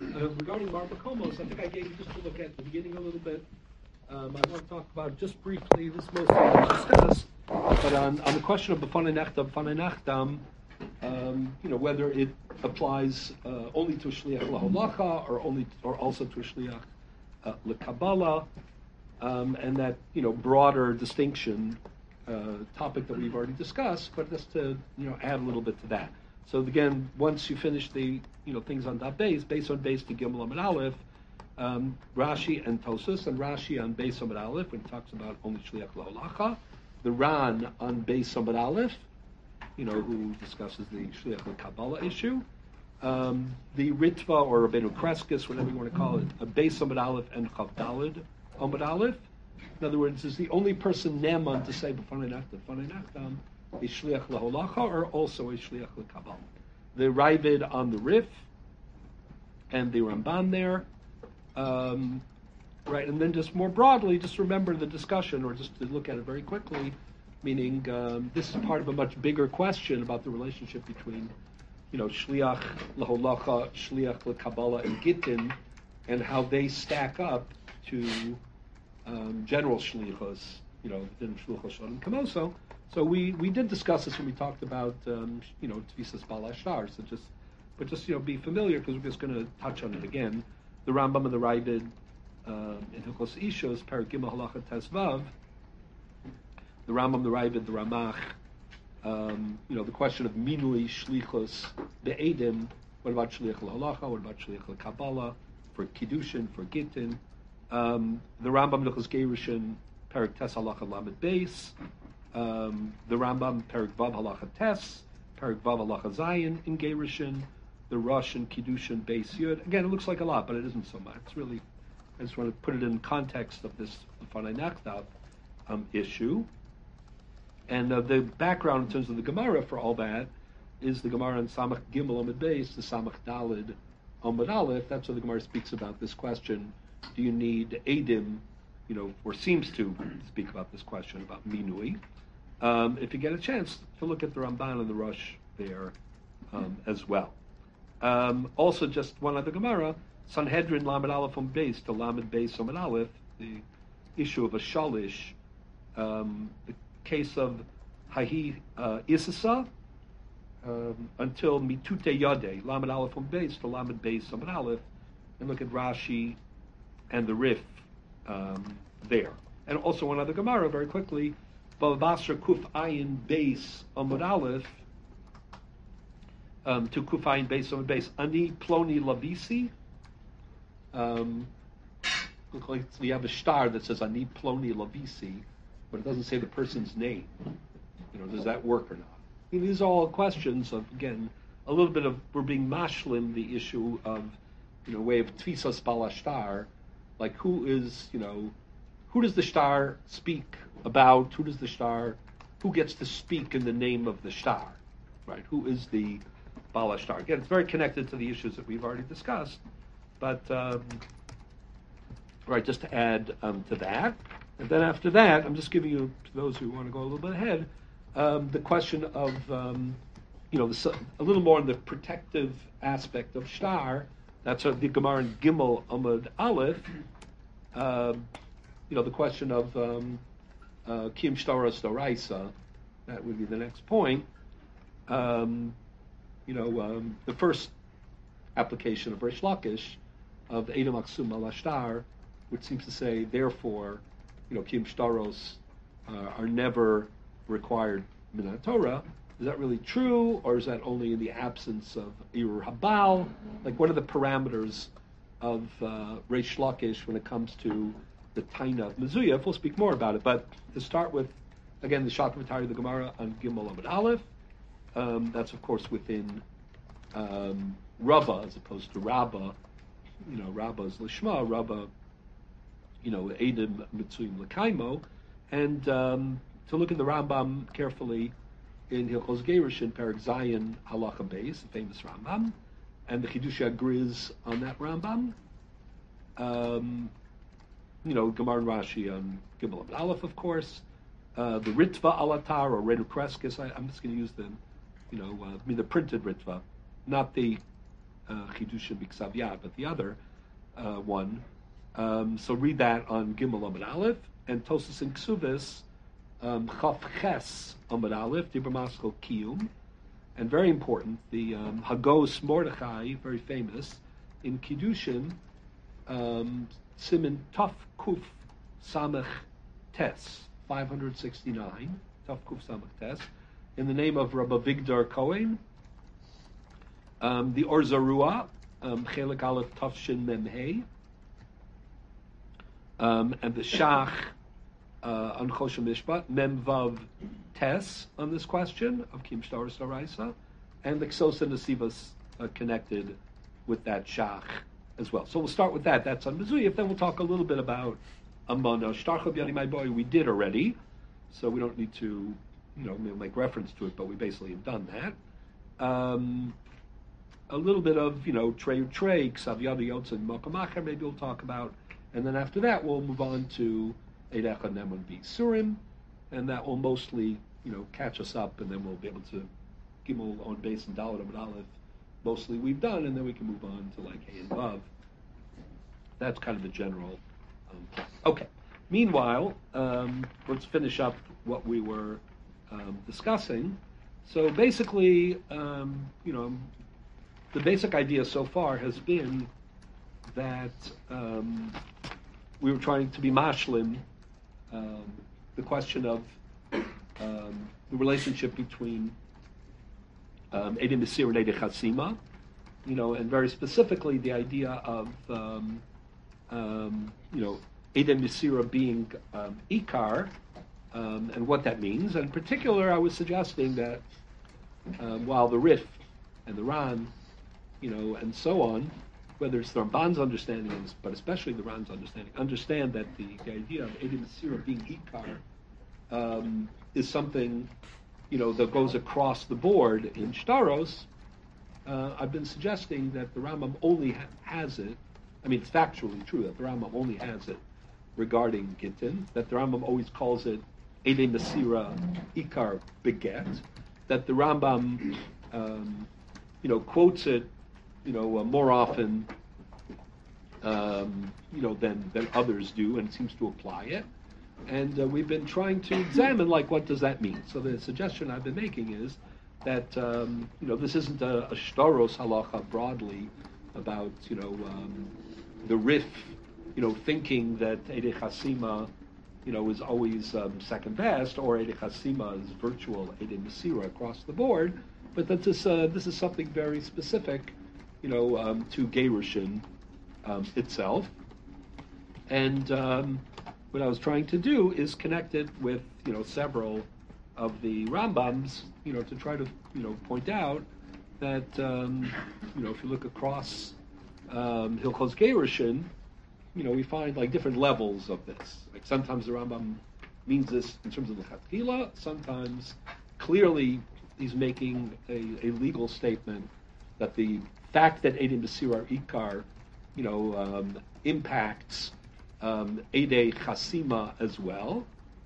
Regarding Marmakomos, I think I gave you just to look at the beginning a little bit. I want to talk about just briefly, this mostly was discussed, but on the question of B'fanei Nachdam, whether it applies only to Shliach Laholacha or also to Shliach LeKabbalah, and that broader distinction topic that we've already discussed, but just to add a little bit to that. So again, once you finish the things on Daf Beis on Beis to Gimel Amud Aleph, Rashi and Tosas, and Rashi on Beis Amud Aleph when he talks about only Shliach Laholacha, the Ran on Beis Amud Aleph, who discusses the Shliach LeKabbalah issue, the Ritva or Rabbeinu Kreskis, whatever you want to call it, a Beis Amud Aleph and Chav Daled Amud Aleph. In other words, is the only person Neman to say B'fanei Nachdam a Shliach Laholacha or also a Shliach LeKabbalah. The Ravid on the Rif and the Ramban there, right? And then just more broadly, just remember the discussion, or just to look at it very quickly, meaning this is part of a much bigger question about the relationship between, Shliach Laholacha, Shliach LeKabbalah, and Gittin, and how they stack up to general Shlichos, within Shluchos Shalom Kamoso. So we did discuss this when we talked about Tvisas Bal Ashtar. So just be familiar, because we're just going to touch on it again. The Rambam and the Ravid in Hilchos Ishos, Perek Gimel Halacha Tesvav. The Rambam, the Ravid, the Ramach. The question of Minui Shlichos Be'edim. What about Shliach Halacha? What about Shliach LeKabbalah for Kiddushin, for Gittin? The Rambam Hilchos Gerushin, Perek Tes Halacha Lamed Beis. The Rambam Perek Vav Halacha Tes, Perek Vav Halacha Zayin in Gerushin, the Rosh and Kiddushin Beis Yud. Again, it looks like a lot, but it isn't so much. It's really, I just want to put it in context of this B'fanei Nachdam issue. And the background in terms of the Gemara for all that is the Gemara in Samach Gimel Amud Beis, the Samach Daled Amud Aleph. That's what the Gemara speaks about this question. Do you need Eidim, or seems to speak about this question about Minui? If you get a chance to look at the Ramban and the Rosh there as well. Also, just one other Gemara, Sanhedrin Lamed Aleph on Beis to Lamed Beis Amud Aleph, the issue of a shalish, the case of Hahi Isasa until Mitute Yade, Lamed Aleph on Beis to Lamed Beis Amud Aleph, and look at Rashi and the Rif there. And also one other Gemara, very quickly, Basra Kuf Ayin Beis Amud Aleph to Kuf Ayin Beis Amud Beis Ani Ploni Lavisi. Look like you have a star that says Ani Ploni Lavisi, but it doesn't say the person's name. Does that work or not? These are all questions of, again, a little bit of, we're being mashlim the issue of, way of Tvisas Bal Ashtar, like who does the star speak about? Who gets to speak in the name of the star, right? Who is the Bal Ashtar? Again, it's very connected to the issues that we've already discussed, but right, just to add to that. And then after that, I'm just giving you, to those who want to go a little bit ahead, the question of, a little more on the protective aspect of star. That's the Gemara in Gimel Amud Aleph. The question of Kim Shtaros Doraisa. That would be the next point. The first application of Reish Lakish of Edom Aksum al Ashtar, which seems to say, therefore, Kim Shtaros are never required Min Torah. Is that really true, or is that only in the absence of Irur Habal? Like, what are the parameters of Reish Lakish when it comes to the Taina of Mezuyah? We'll speak more about it, but to start with, again, the Shakavatari of the Gemara on Gimel Amud Aleph. That's, of course, within Rabbah as opposed to Rabbah. Rabbah is Lishma, Rabbah, Eidim Mitzuyim L'Kaimo. And to look at the Rambam carefully in Hilchos Gerushin, Perek Zayin Halacha Beis, the famous Rambam, and the Chidushei HaGriz on that Rambam. Gemara and Rashi on Gimel Amud Aleph, of course. The Ritva Alatar or Renu Kreskis. I'm just going to use the printed Ritva, not the Chidushin B'Ksav Yad, but the other one. So read that on Gimel Amud Aleph, and Tosas in Ksuvis, Chaf Ches Amud Aleph, Dibur Maskal Kiyum, and very important, the Hagos Mordechai, very famous, in Kiddushin, Siman Taf Kuf Samech Tes, 569, Taf Kuf Samech Tes, in the name of Rabbi Vigdor Cohen, the Or Zarua, Chelik Aleph Tafshin Mem Hey, and the Shach on Choshen Mishpat, Mem Vav Tes on this question of Kim Shtar Saraisa, and the Ksos and Nesivas connected with that Shach as well. So we'll start with that. That's on Mezuyif. Then we'll talk a little bit about Amana. Shtarchov Yadi My Boy we did already, so we don't need to, make reference to it, but we basically have done that. A little bit of, Trey, Ksav Yadi Yotz and Mokamacher, maybe we'll talk about. And then after that, we'll move on to Eidecha Nemon B'Surim, and that will mostly, catch us up, and then we'll be able to Gimel on base and Dalet Amud Aleph. Mostly we've done, and then we can move on to like Hey and Vav. That's kind of the general plan. Okay. Meanwhile, let's finish up what we were discussing. So basically, the basic idea so far has been that we were trying to be mashlim the question of the relationship between Edei Mesira and Edei Chasima, and very specifically the idea of Edei Mesira being Ikar, and what that means. And in particular, I was suggesting that while the Rif and the Ran, and so on, whether it's the Ramban's understanding, but especially the Ran's understand that the idea of Edei Mesira being Ikar is something, that goes across the board in Shtaros. I've been suggesting that the Rambam only has it. I mean, it's factually true that the Rambam only has it regarding Gittin, that the Rambam always calls it Edei Mesira Ikar Beget, that the Rambam, quotes it, more often, than others do, and seems to apply it. And we've been trying to examine, what does that mean? So the suggestion I've been making is that, this isn't a shtaros halacha broadly about, the Rif, thinking that Edei Chasima, is always second best, or Edei Chasima is virtual Edei Mesira across the board, but that this is something very specific, to Gerushin itself. And what I was trying to do is connect it with, several of the Rambams, to try to, point out that, if you look across Hilchos Gerushin, we find different levels of this. Sometimes the Rambam means this in terms of the Chatchila, sometimes clearly he's making a legal statement that the fact that Edei Mesira Ikar, impacts Edei Chasima as well.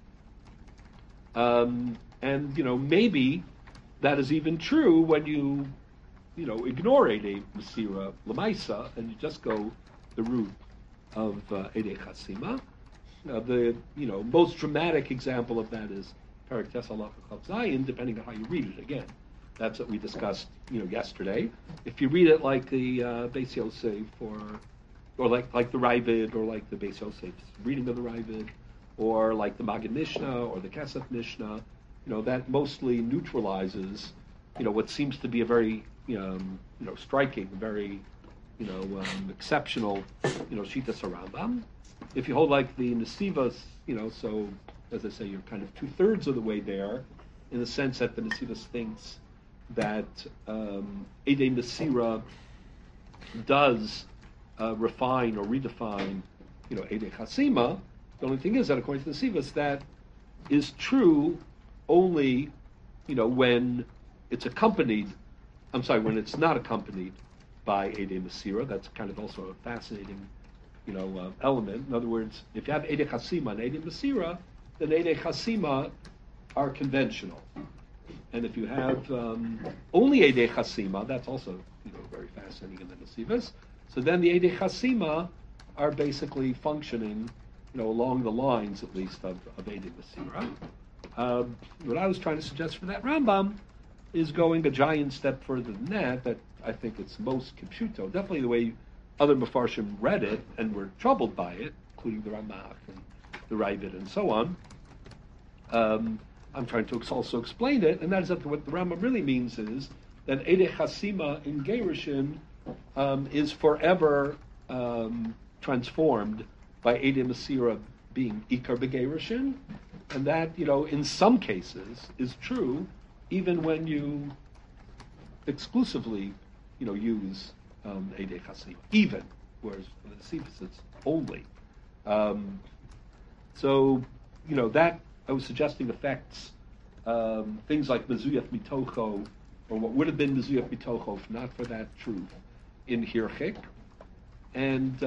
And, maybe that is even true when you, ignore Edei Mesira Lamaisa and you just go the route of Edei Chasima. The, most dramatic example of that is Perek Tes Halacha Chav Zayin, depending on how you read it. Again, that's what we discussed, yesterday. If you read it like the Beis Yosef, or like the Ravid, or like the Beis Yosef's reading of the Ravid, or like the Maggid Mishnah or the Kesef Mishnah, that mostly neutralizes, what seems to be a very, striking, very, exceptional, Shitas Rambam. If you hold like the Nesivas, so as I say, you're kind of 2/3 of the way there, in the sense that the Nesivas thinks that Edei Mesira does refine or redefine, Edei Chasima. The only thing is that according to the Nesivas, that is true only, when it's accompanied. When it's not accompanied by Edei Mesira. That's kind of also a fascinating, element. In other words, if you have Edei Chasima and Edei Mesira, then Edei Chasima are conventional. and if you have only Eidei Chasima, that's also very fascinating in the Nesivos. So then the Eidei Chasima are basically functioning, along the lines at least of Eidei Masira. What I was trying to suggest for that Rambam is going a giant step further than that I think it's most kipshuto. Definitely the way other Mefarshim read it and were troubled by it, including the Ramach and the Ravid and so on. I'm trying to also explain it, and that is that what the Rambam really means is that Eidei Chasima in Gerushin is forever transformed by Eidei Masira being Ikar Begerushin, and that, in some cases is true even when you exclusively, use Eidei Chasima, even, whereas for the Nesivos it's only. So, that I was suggesting affects things like Mezuyaf Mitocho, or what would have been Mezuyaf Mitocho if not for that truth in Hirchik. And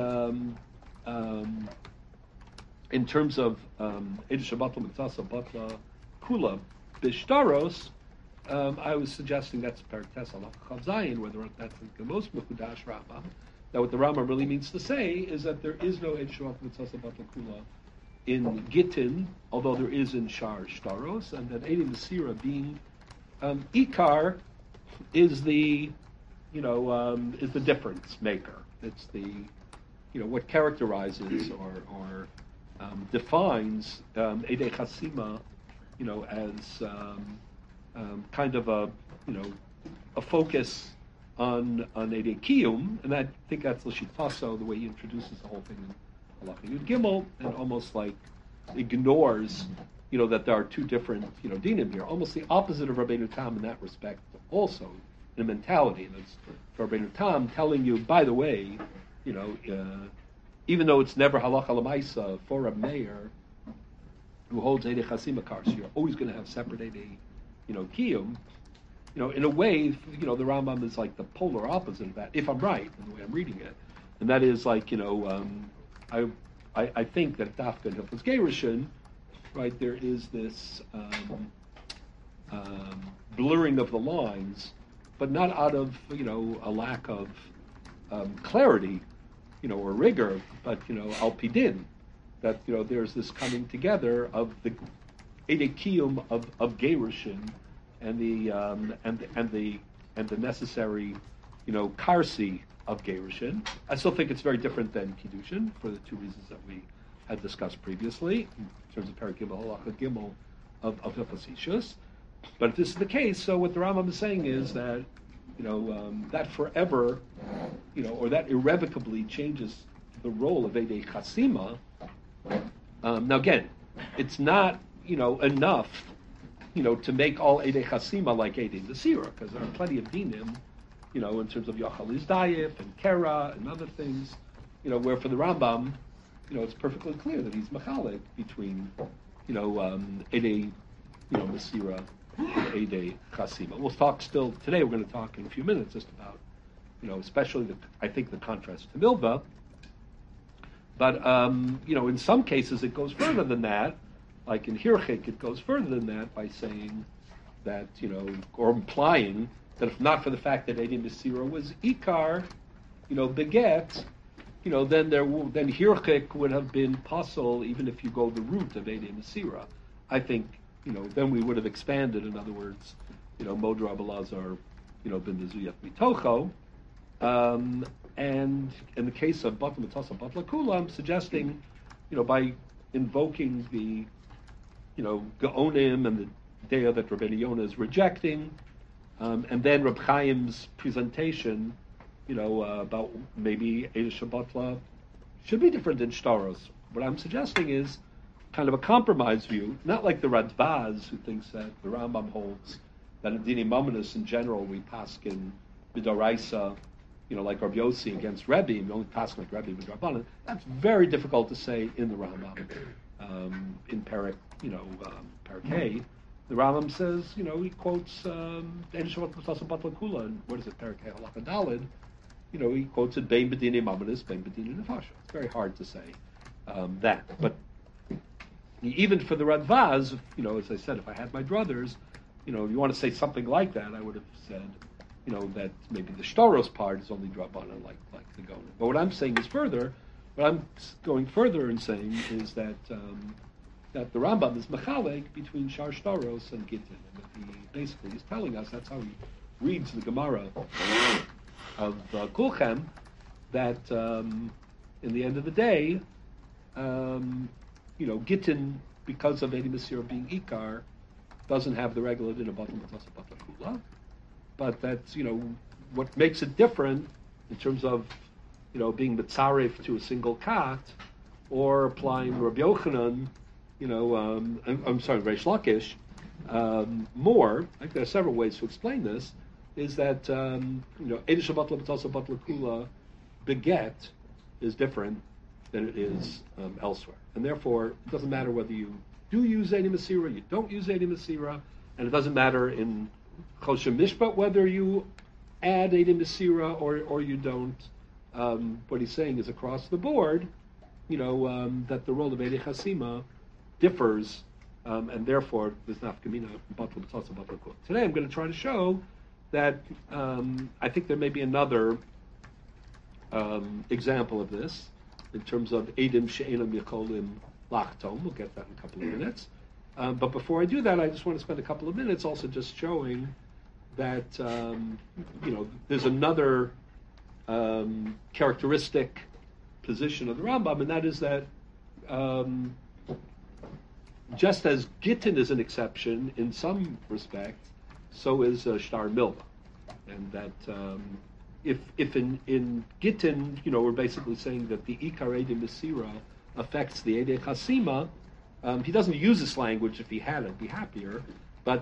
in terms of Eidei Shabbatla Mitzasa Batla Kula Bishtaros, I was suggesting that's Periktes Halacha Chav Zayin, whether that's the most Mechudash Rambam. That what the Rambam really means to say is that there is no Eidei Shabbatla Mitzasa Batla Kula in Gittin, although there is in Shar Shtaros, and that Eidei Masira being Ikar is the is the difference maker. It's the what characterizes or defines Eidei Chasima as kind of a focus on Eidei Kiyum, and I think that's L'Shitaso, the way he introduces the whole thing in Halacha Yud Gimel, and almost like ignores that there are two different dinim here, almost the opposite of Rabbeinu Tam in that respect also, in mentality. And it's for Rabbeinu Tam telling you, by the way, even though it's never halacha l'maisa for a mayor who holds Eidei Chasima cars, so you're always going to have separate Eidei, Kiyum. In a way, the Rambam is like the polar opposite of that, if I'm right in the way I'm reading it, and that is like, I think that Dafka and Hilchos Gerushin, right, there is this blurring of the lines, but not out of a lack of clarity, or rigor, but al pidin, that there's this coming together of the Eidei Kiyum of Gerushin and the necessary karsi of Gerushin. I still think it's very different than Kiddushin for the two reasons that we had discussed previously in terms of Perek Gimel Halacha Gimel of Hilchos Ishus. But if this is the case, so what the Rambam is saying is that that forever, or that irrevocably changes the role of Eidei Chasima. Now again, it's not enough to make all Eidei Chasima like Eidei Masira, because there are plenty of dinim, in terms of Yachal Izdayif and Kera and other things, where for the Rambam, it's perfectly clear that he's machalik between, Eidei, Masira and Eidei Chasima. We'll talk still, today we're going to talk in a few minutes just about, especially I think the contrast to Milva. But, in some cases it goes further than that. Like in Hirchik, it goes further than that by saying that, or implying that if not for the fact that Eidei Masira was Ikar, beget, then Hirchik would have been possible even if you go the route of Eidei Masira. I think, then we would have expanded. In other words, Modra Abelazar, ben Mezuyaf Mitocho. And in the case of Batla Mitzasa Batla Kula, I'm suggesting, by invoking the Gaonim and the Dea that Rabbeinu Yonah is rejecting, and then Reb Chaim's presentation, about maybe Eidei Shabbatla should be different than Shtaros. What I'm suggesting is kind of a compromise view, not like the Radbaz, who thinks that the Rambam holds that in Dini Mamonis in general we paskin B'Doraisa, like Rabbi Yossi against Rebbe, we only paskin like Rebbe B'Drabanan. That's very difficult to say in the Rambam. In Perek, Perek Hay, the Rambam says, he quotes Eidei Shabbat Mitzasa Batla Kula, and what is it, Perek Hay Halacha Daled, he quotes it Bein B'Dinei Mamonis, Bein B'Dinei Nefasha. It's very hard to say that, but even for the Radvaz, as I said, if I had my druthers, if you want to say something like that, I would have said, that maybe the shtaros part is only drabanan, like the gonim. But what I'm saying is further. What I'm going further and saying is that that the Rambam is mechalek between shar shtaros and gittin, and that he basically is telling us that's how he reads the Gemara of Kulchem, that in the end of the day, gittin, because of Edi Masira being ikar, doesn't have the regular din of batla matasa batla kula, but that's what makes it different in terms of being mitzaref to a single kat, or applying Rabbi Yochanan, I'm sorry, Reish Lakish, more. I think there are several ways to explain this. Is that Edi Shabbat L'Batasa Bat L'Kula beget is different than it is elsewhere, and therefore it doesn't matter whether you do use Edi Masira, you don't use Edi Masira, and it doesn't matter in Choshen Mishpat whether you add Edi Masira or you don't. What he's saying is across the board, that the role of Edi Chasima differs, and therefore there's nafkamina Batla B'Tasa Batla Kula. Today I'm going to try to show that I think there may be another example of this in terms of Edim She'enam Yakolim Lachtom. We'll get that in a couple of minutes. But before I do that, I just want to spend a couple of minutes also just showing that there's another characteristic position of the Rambam, and that is that just as Gittin is an exception in some respect, so is Shtar Milva, and that if in Gittin, we're basically saying that the Ikar Edi Masira affects the Edi Chasima. He doesn't use this language. If he had it, be happier. But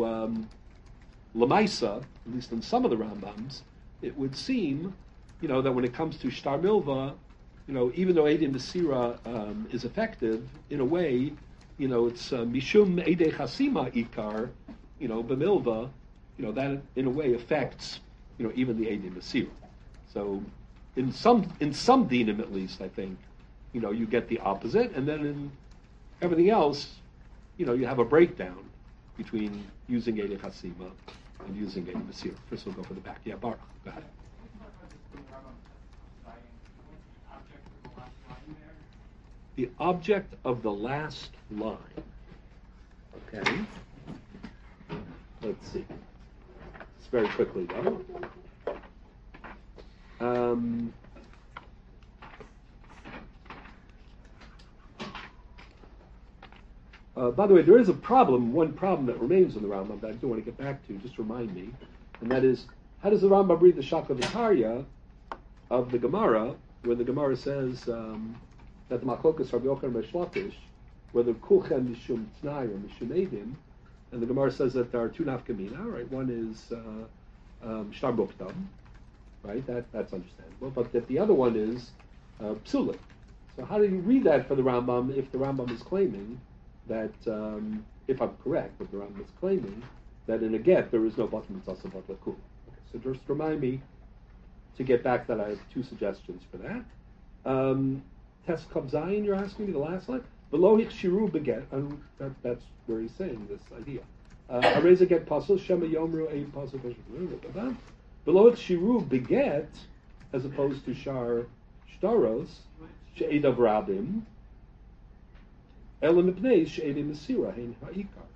Lamaisa, at least in some of the Rambams, it would seem that when it comes to Shtar Milva, even though Edi Masira is effective in a way, it's Mishum Edi Chasima Ikar, B'milva, that in a way affects, even the Edi Masira. So in some dinim at least, I think, you get the opposite, and then in everything else, you have a breakdown between using Edi Chasima and using Edi Masira. First we'll go for the back. Yeah, Baruch, go ahead. The object of the last line. Okay. Let's see. It's very quickly though. By the way, there is one problem that remains in the Rambam that I do want to get back to, just remind me, and that is, how does the Rambam read the Shaka V'Tarya of the Gemara, when the Gemara says that the Machlokas Rabbi Yochanan Reish Lakish, whether Kulchem Mishum Tnai or Mishum Edim, and the Gemara says that there are two nafkamina, right? One is Shtar Muktam, right? That's understandable, but that the other one is Psulim. So how do you read that for the Rambam if the Rambam is claiming that, if I'm correct, that the Rambam is claiming that in a get there is no Batla Mitzasa Batla Kula? Okay, so just remind me to get back that I have two suggestions for that. Tes Kav Zayin, you're asking me the last line? Below Shiru beget, and that's where he's saying this idea. Areza get pasul Shema Yomru Ein pasul. Below Shiru beget, as opposed to Shar Shtaros She'edav Rabim. Elam Ibnei She'edav Masira Hein Ha'ikar.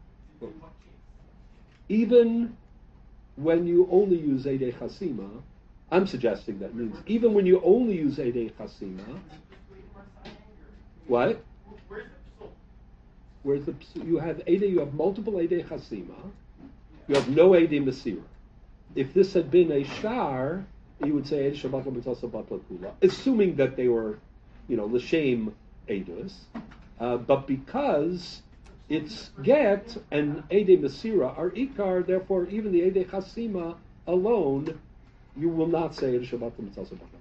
Even when you only use Eidei Chasima, I'm suggesting that means even when you only use Eidei Chasima. What? Where's the psul? You have multiple Eidei Chasima. You have no Eidei Masira. If this had been a shtar, you would say Eidei Shabbat L'Mitzasa Batla Kula, assuming that they were, l'shem Eidus. But because it's get and Eidei Masira are Ikar, therefore even the Eidei Chasima alone, you will not say Eidei Shabbat L'Mitzasa Batla Kula.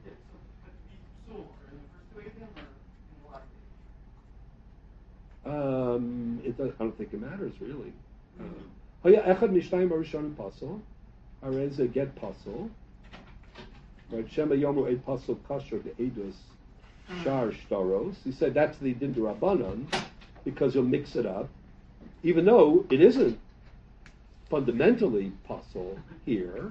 I don't think it matters really. Echad mishtayim arishonim pasul, areza get pasul. Right, Shema yomu eid pasul kasher ge'edus shar shtaros. He said that's the din d'Rabbanan because you'll mix it up, even though it isn't fundamentally puzzle here.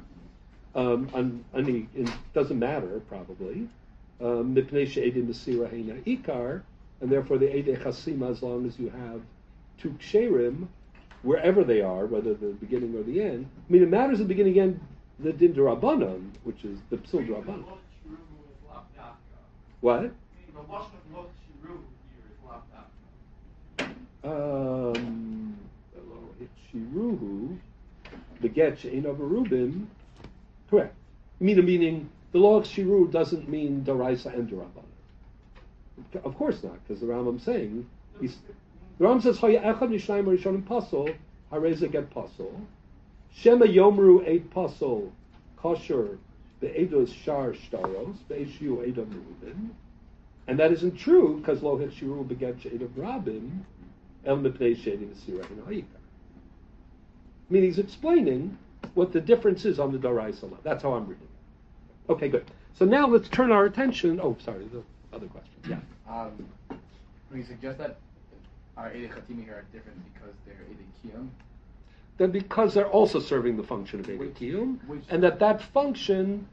It doesn't matter probably. Mipnei she'edim mesira heina ikar, and therefore the edei chasima, as long as you have two ksherim, wherever they are, whether the beginning or the end. I mean, it matters the beginning and the din d'Rabbanan, which is the psul d'Rabbanan. What? Shiruhu, the get she'ein of Rubin, correct. Meaning the law of Shiru doesn't mean Daraisa and Darabanan. Of course not, because the Rambam's saying, the Rambam says, Haya echad nishnayim rishonim pasol, hareza get pasol, Shema yomru eid pasol, kosher, be'edos shar shtaros, be'eshiu eid of Rubin. And that isn't true, because lo het Shiru beget she'eid of Rabin, el mipnei she'edim mesirah ha'ikar. Meaning he's explaining what the difference is on the Daraisa law. That's how I'm reading it. Okay, good. So now let's turn our attention. Oh, sorry, the other question. Yeah. We suggest that our Eidei Chatimi here are different because they're Eidei Kiyum. Then because they're also serving the function of Eidei Kiyum, and that function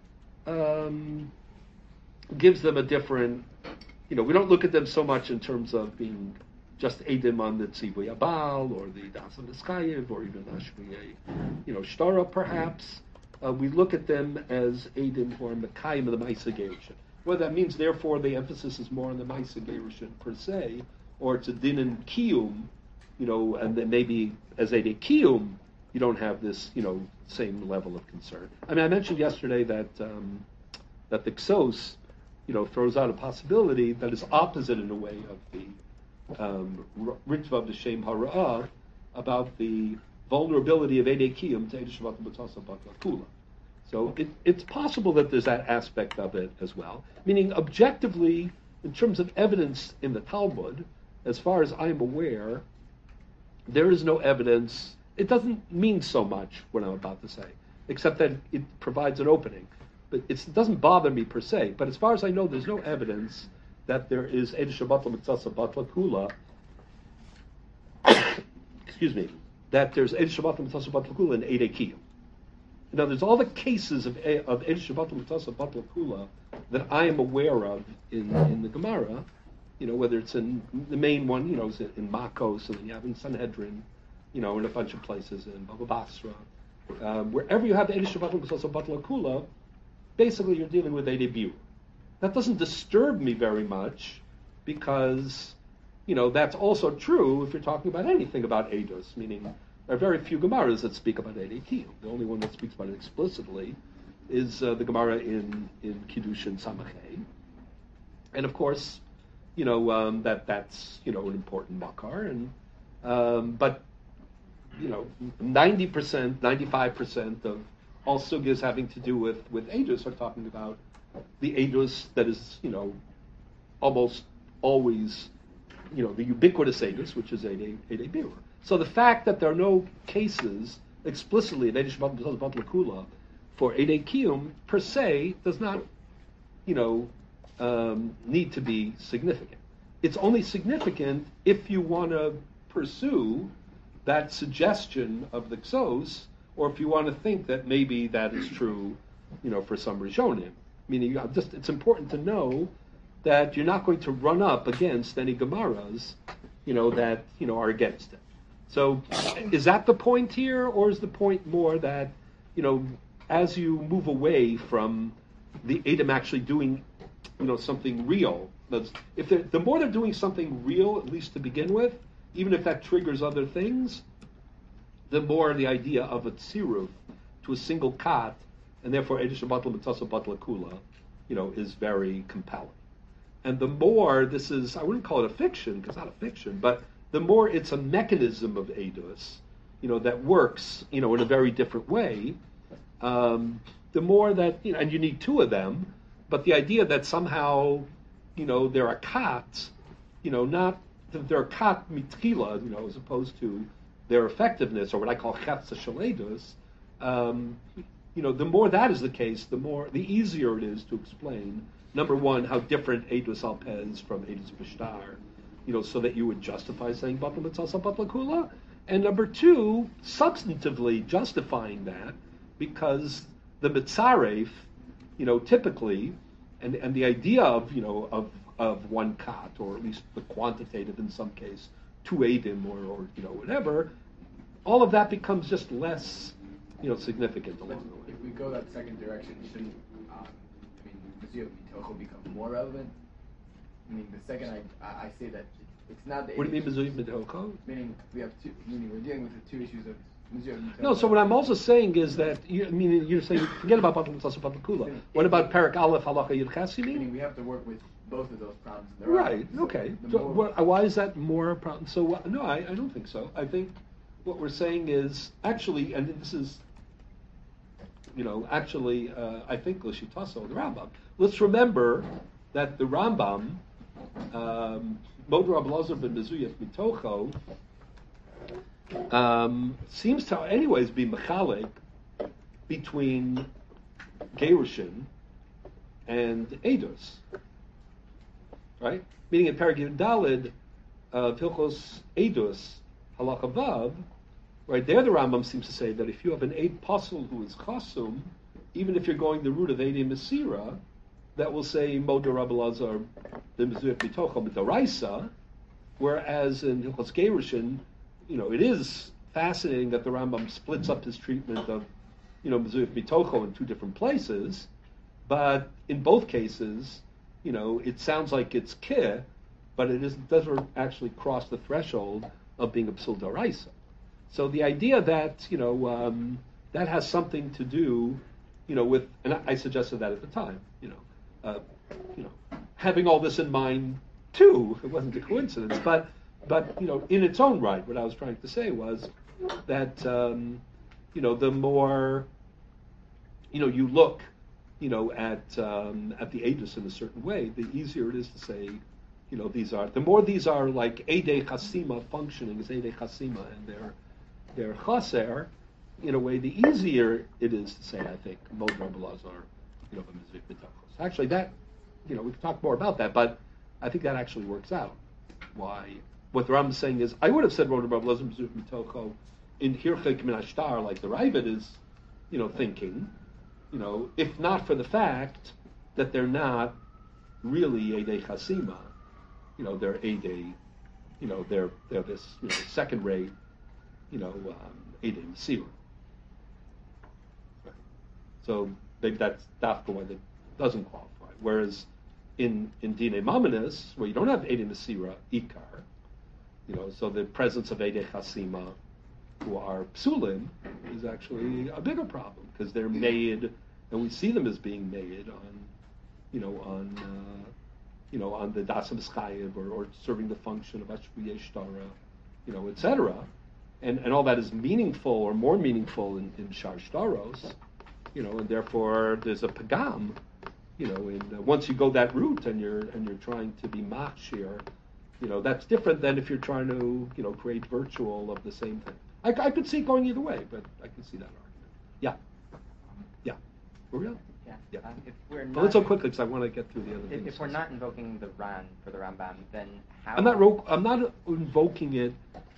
gives them a different. We don't look at them so much in terms of being just Eidim on the Tzivui Abal, or the Dasam Eskayev, or even Ashviyei, Shtara perhaps. We look at them as Eidim who are Mekayim of the Maisa Gerushin. Well, that means, therefore, the emphasis is more on the Maisa Gerushin per se, or it's a Din and Kiyum, and then maybe as Eidei Kiyum, you don't have this, same level of concern. I mean, I mentioned yesterday that the Ksos, throws out a possibility that is opposite in a way of the Ritva of the Shem Hara'ah about the vulnerability of Eidei Kiyum to Eidei Shabbat B'Tzasa Batla Kula. So it's possible that there's that aspect of it as well. Meaning, objectively, in terms of evidence in the Talmud, as far as I'm aware, there is no evidence. It doesn't mean so much what I'm about to say, except that it provides an opening. But it doesn't bother me per se. But as far as I know, there's no evidence that there is Eidei Shabbat B'Tzasa Batla Kula. Excuse me. That there's Eidei Shabbat B'Tzasa Batla Kula and Eidei Kiyum. Now, there's all the cases of Eidei Shabbat B'Tzasa Batla Kula that I am aware of in the Gemara. Whether it's in the main one, is in Makos, and then you have in Sanhedrin, in a bunch of places in Baba Basra. Wherever you have Eidei Shabbat B'Tzasa Batla Kula, basically you're dealing with Eidei Biur. That doesn't disturb me very much because, that's also true if you're talking about anything about Eidos, meaning there are very few Gemaras that speak about Eidei Kiyum. The only one that speaks about it explicitly is the Gemara in Kiddushin Samachay. And of course, that's, an important makar. And, but, 90%, 95% of all sugyas having to do with Eidos are talking about the Eidos that is, almost always, the ubiquitous Eidos, which is Eidei Biur. So the fact that there are no cases explicitly of Eidei Shabbat B'Tzasa Batla Kula for Eidei Kiyum per se does not, need to be significant. It's only significant if you want to pursue that suggestion of the Ksos, or if you want to think that maybe that is true, for some Rishonim. Meaning, it's important to know that you're not going to run up against any Gemaras, that, are against it. So, is that the point here, or is the point more that, as you move away from the Edom actually doing, something real, if the more they're doing something real, at least to begin with, even if that triggers other things, the more the idea of a tziruf to a single kat, and therefore Eidei Shabbat B'Tzasa Batla Kula, is very compelling. And the more this is, I wouldn't call it a fiction, because it's not a fiction, but the more it's a mechanism of Eidos, that works, in a very different way, the more that, and you need two of them, but the idea that somehow, they're a kat, not that they're a kat mitchila, as opposed to their effectiveness, or what I call chetza shel Eidos, the more that is the case, the easier it is to explain, number one, how different Eidos Alpez from Eidos Bishtar, so that you would justify saying Batla B'Tzasa Batla Kula, and number two, substantively justifying that because the mitzaref, typically, and the idea of one kat, or at least the quantitative in some case, two edim or whatever, all of that becomes just less significant along the way. If we go that second direction, shouldn't Mezuyah Mitocho become more relevant? Meaning the second I say that it's not the. What do you mean Mezuyah Mitocho? Meaning we're dealing with the two issues of Mezuyah Mitocho. No, so what I'm also saying is that you're saying forget about Batal Mitzvah Batal Kula. What about Parak Aleph Halacha Yud Ches? Meaning we have to work with both of those problems. Right. Okay. Why is that more a problem? So no, I don't think so. I think what we're saying is actually, and this is, I think L'Shitaso, the Rambam. Let's remember that the Rambam, Mod Rab Elazar ben Mezuyah Mitocho, seems to anyways be mechalik between Gerushin and Eidos. Right? Meaning in Paragim Dalid, Pilchos Eidos, Halacha Vav, right there the Rambam seems to say that if you have an Eid Pasul who is Chasum, even if you're going the route of Eidei Mesira, that will say Mod Rab Elazar ben Mezuyah Mitocho B'Doraisa, whereas in Hilchos Gerushin, it is fascinating that the Rambam splits up his treatment of, Mezuyah Mitocho in two different places, but in both cases, it sounds like it's keh, but it doesn't actually cross the threshold of being a psul d'oraisa. So the idea that that has something to do, with, and I suggested that at the time, having all this in mind too. It wasn't a coincidence, but in its own right, what I was trying to say was that the more you look at the Eidos in a certain way, the easier it is to say, the more these are like Eidei Chasima functioning as Eidei Chasima, and they're Chaser, in a way, the easier it is to say, I think, Mod Rab Elazar, Mezuyah Mitocho. Actually, that, we can talk more about that, but I think that actually works out. Why? What the Rambam is saying is, I would have said Mod Rab Elazar Mezuyah Mitocho in Hirchek Min Ashtar, like the Ravid is, thinking, if not for the fact that they're not really Eidei Chasima, they're Eidei, they're this, second rate, Eidei Mesira. Right. So maybe that's Dafka one that doesn't qualify. Whereas in Dinei Mamonis, where you don't have Eidei Mesira, Ikar, so the presence of Eidei Chasima, who are psulim, is actually a bigger problem because they're made, and we see them as being made on the Dasam Chayiv or serving the function of Ashbu Yeshtara, etc. And all that is meaningful or more meaningful in Shar Shtaros, and therefore there's a pagam, once you go that route and you're trying to be machshir, that's different than if you're trying to, create virtual of the same thing. I could see it going either way, but I can see that argument. Yeah. For real? Yeah. If we're not, let's go quickly because I want to get through the other things. If we're not invoking the Ran for the Rambam, then how? I'm not invoking it,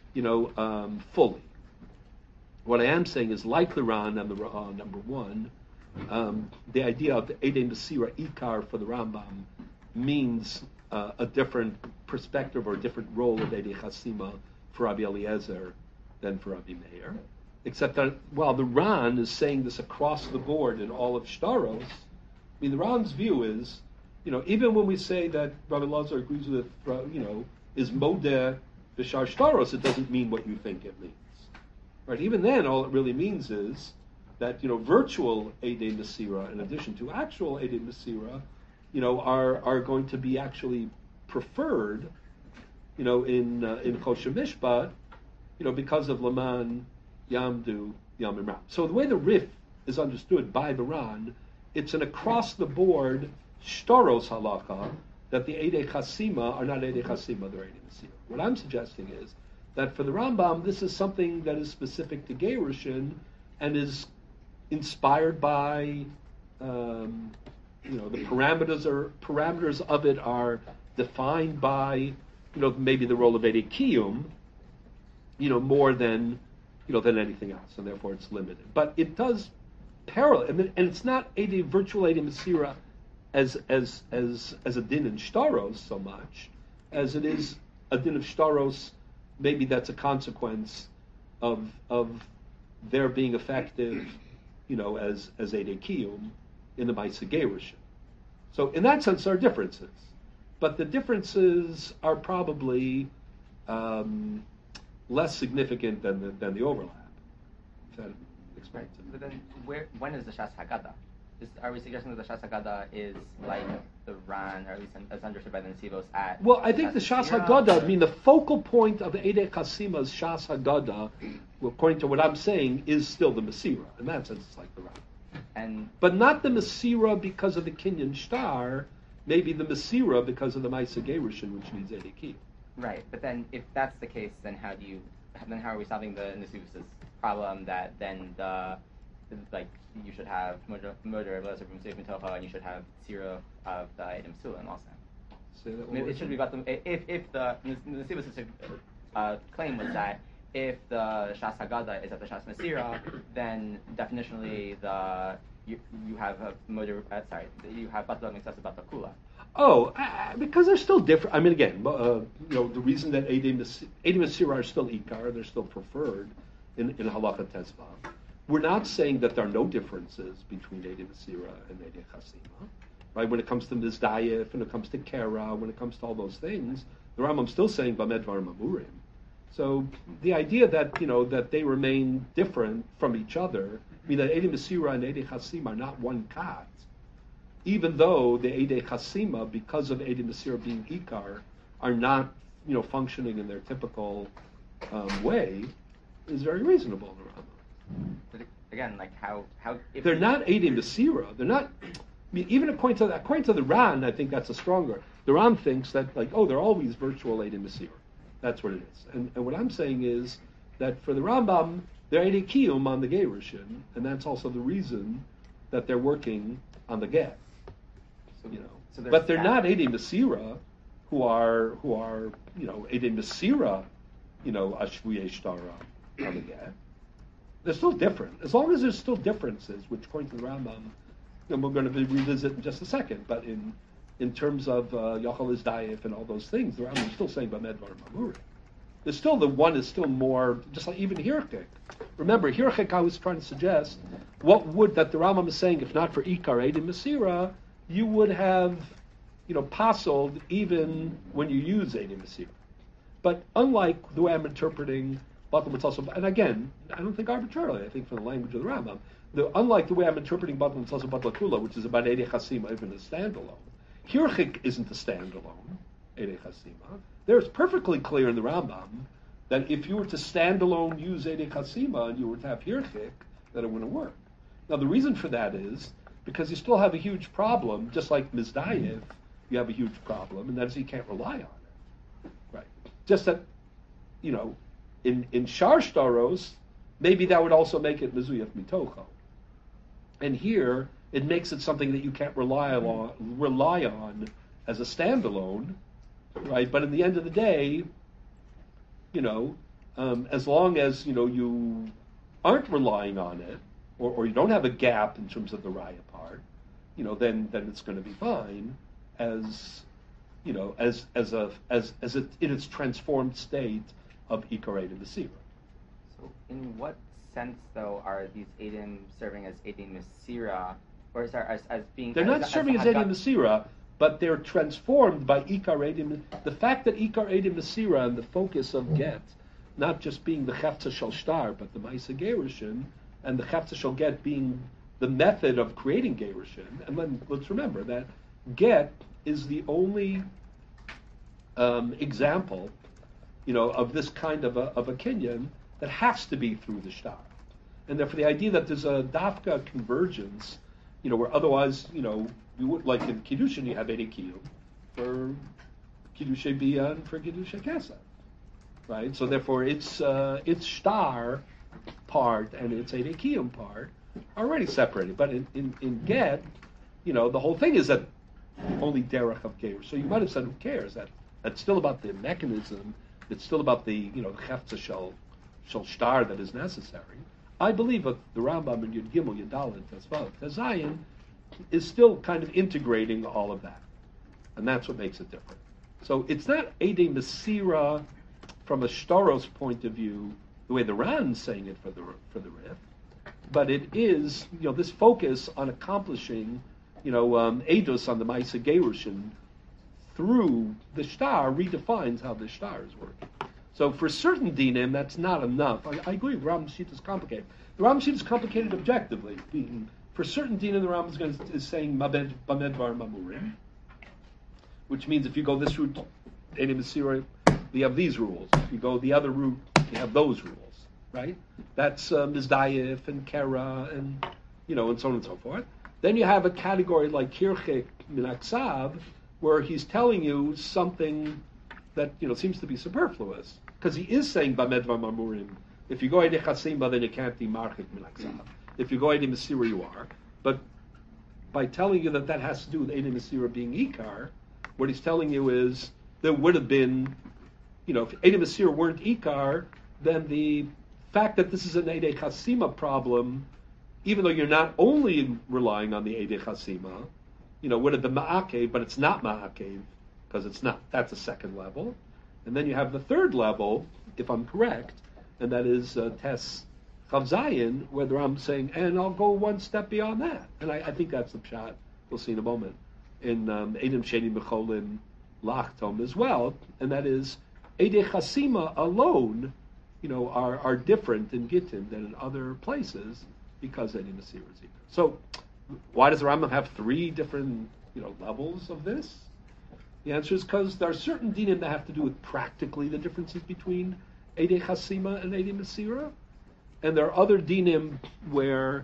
fully. What I am saying is, like the Ran and the number one, the idea of the Eidei Mesira Ikar for the Rambam means a different perspective or a different role of Eidei Chasima for Rabbi Eliezer than for Rabbi Meir. Except that while the Ran is saying this across the board in all of Shtaros, the Ran's view is, even when we say that Rabbi Elazar agrees with, is Modeh B'Shar Shtaros, it doesn't mean what you think it means. Right? Even then, all it really means is that, virtual Eidei Mesira, in addition to actual Eidei Mesira, are going to be actually preferred, in Choshen Mishpat, because of Laman, Yamdu, Yamim Ram. So the way the Rif is understood by the Ran, it's an across-the-board Shtaros halacha that the Eidei Chasima are not Eidei Chasima, they're Eidei Mesira. What I'm suggesting is that for the Rambam, this is something that is specific to Gerushin and is inspired by, the parameters of it are defined by, maybe the role of Eidei Kiyum, more than than anything else, and therefore it's limited. But it does parallel, and it's not a virtual Eidei Masira as a din in shtaros so much as it is a din of shtaros. Maybe that's a consequence of their being effective, as Eidei Kiyum in the Ma'aseh Gerushin. So in that sense, there are differences, but the differences are probably less significant than the overlap. If that explains it. But then, when is the Shas Haggadah? Are we suggesting that the Shas Haggadah is like the Ran, or at least as understood by the Nesivos at? Well, I think the Shas Haggadah, the focal point of the Eidei Chasima's Shas Haggadah, according to what I'm saying, is still the Masira. In that sense, it's like the Ran. But not the Masira because of the Kinyan Shtar, maybe the Masira because of the Ma'aseh Gerushin, which needs Eidei Kiyum. Right, but then if that's the case, then how are we solving the Nesivos' problem that then you should have murder of Lezer from Seif Mitocha, and you should have Sira of the Eidim Sulim also. Say that it should be about if the Nesivos' claim was that if the Shas Haggadah is at the Shas Masira, then definitionally you have a murder. You have Batla Mixas about the Kula. Oh, because they're still different. I mean, again, the reason that Eidei Masira are still Ikar, they're still preferred in Halacha Tezvav. We're not saying that there are no differences between Eidei Masira and Eidei Chasima, right? When it comes to Mizdayef, when it comes to Kera, when it comes to all those things, the Rambam's still saying Bamedvar Mamurim. So the idea that that they remain different from each other, that Eidei Masira and Eidei Chasima are not one kat, even though the Eidei Chasima, because of Eidei Masira being Ikar, are not functioning in their typical way, is very reasonable in the Rambam. But again, how if they're not Eidei Masira, they're not. Even according to the Ran, I think that's a stronger. The Ran thinks that they're always virtual Eidei Masira. That's what it is. And what I'm saying is that for the Rambam, they're Eidei Kiyum on the Gerushin, and that's also the reason that they're working on the Get. But they're not Eidei Masira, who are Eidei Masira, Ashvuyei Shtara on the Get. They're still different. As long as there's still differences, which according to the Rambam, we're going to revisit in just a second. But in terms of Yachal Izdayef and all those things, the Rambam is still saying Bamedvar Mamuri. There's still the one is still more, just like even Hirchik. Remember, Hirchik, I was trying to suggest, that the Rambam is saying, if not for Ikar Eidei Masira, you would have, pasoled even when you use Eidei Masira. But unlike the way I'm interpreting Batal Mitzvah, and again, I don't think arbitrarily, I think from the language of the Rambam, unlike the way I'm interpreting Batal Mitzvah Batal Kula, which is about Eidei Chasima, even a standalone, Hirchik isn't a standalone Eidei Chasima. There's perfectly clear in the Rambam that if you were to standalone use Eidei Chasima and you were to have Hirchik, that it wouldn't work. Now the reason for that is because you still have a huge problem, just like Mizdayev, you have a huge problem, and that is you can't rely on it. Right. Just that, in Shar Shtaros, maybe that would also make it Mezuyaf Mitocho. And here, it makes it something that you can't rely on as a standalone, right? But at the end of the day, as long as, you aren't relying on it, or you don't have a gap in terms of the raya part, then it's going to be fine as it in its transformed state of Ikar Eidei Masira. So, in what sense, though, are these Eidim serving as Eidei Masira, or as being? They're not serving as Eidei Masira, but they're transformed by Ikar Eidei. The fact that Ikar Eidei Masira and the focus of Get, not just being the Chefza Shel Shtar, but the Ma'aseh Gerushin, and the Chefza Shel Get being the method of creating Gerushin. And then let's remember that Get is the only example, of this kind of a kinyan that has to be through the shtar. And therefore the idea that there's a dafka convergence, where otherwise, you would, like in Kiddushin, you have Eidei Kiyum for Kiddushay Biyah and for Kiddushay Kesef. Right? So therefore it's shtar part and its Eidei Kiyum part are already separated. But in Get, the whole thing is that only derech of Geir. So you might have said, who cares? That's still about the mechanism. It's still about the, the Chefza Shel shel shtar that is necessary. I believe that the Rambam in Yud Gimel, Yud Dalet, Tesvav, Tezayin is still kind of integrating all of that, and that's what makes it different. So it's not Eidei Mesira from a shtaros point of view, the way the Ran's saying it for the Rif, but it is this focus on accomplishing Eidos on the Ma'aseh Gerushin through the shtar redefines how the shtar is working. So for certain dinim, that's not enough. I agree, the Rambam Shita is complicated. The Rambam Shita is complicated objectively. For certain dinim, the Rambam is saying Bamed Var Mamurim, which means if you go this route, Eidei Mesira, you have these rules. If you go the other route, you have those rules, right? That's Mizdayif and Kera and so on and so forth. Then you have a category like Kirchik Minaksav, where he's telling you something that seems to be superfluous, because he is saying Bamed Mamurim. If you go Eidei Chasimba, then you can't be Marchik Minaksav. If you go Eidei Mesira, you are. But by telling you that has to do with Eidei Mesira being Ikar, what he's telling you is there would have been, if Eidei Mesira weren't Ikar, then the fact that this is an Eidei Chasima problem, even though you're not only relying on the Eidei Chasima, would have been Ma'akev, but it's not Ma'akev, because it's not. That's a second level. And then you have the third level, if I'm correct, and that is Tes Chav Zayin, where I'm saying, and I'll go one step beyond that. And I think that's the pshat we'll see in a moment in Eidim Sheni Mecholim Lachtom as well, and that is Eidei Chasima alone, are different in Gittin than in other places because Eidei Mesira is either. So why does the Rambam have three different levels of this? The answer is because there are certain dinim that have to do with practically the differences between Eidei Chasima and Eidei Mesira, and there are other dinim where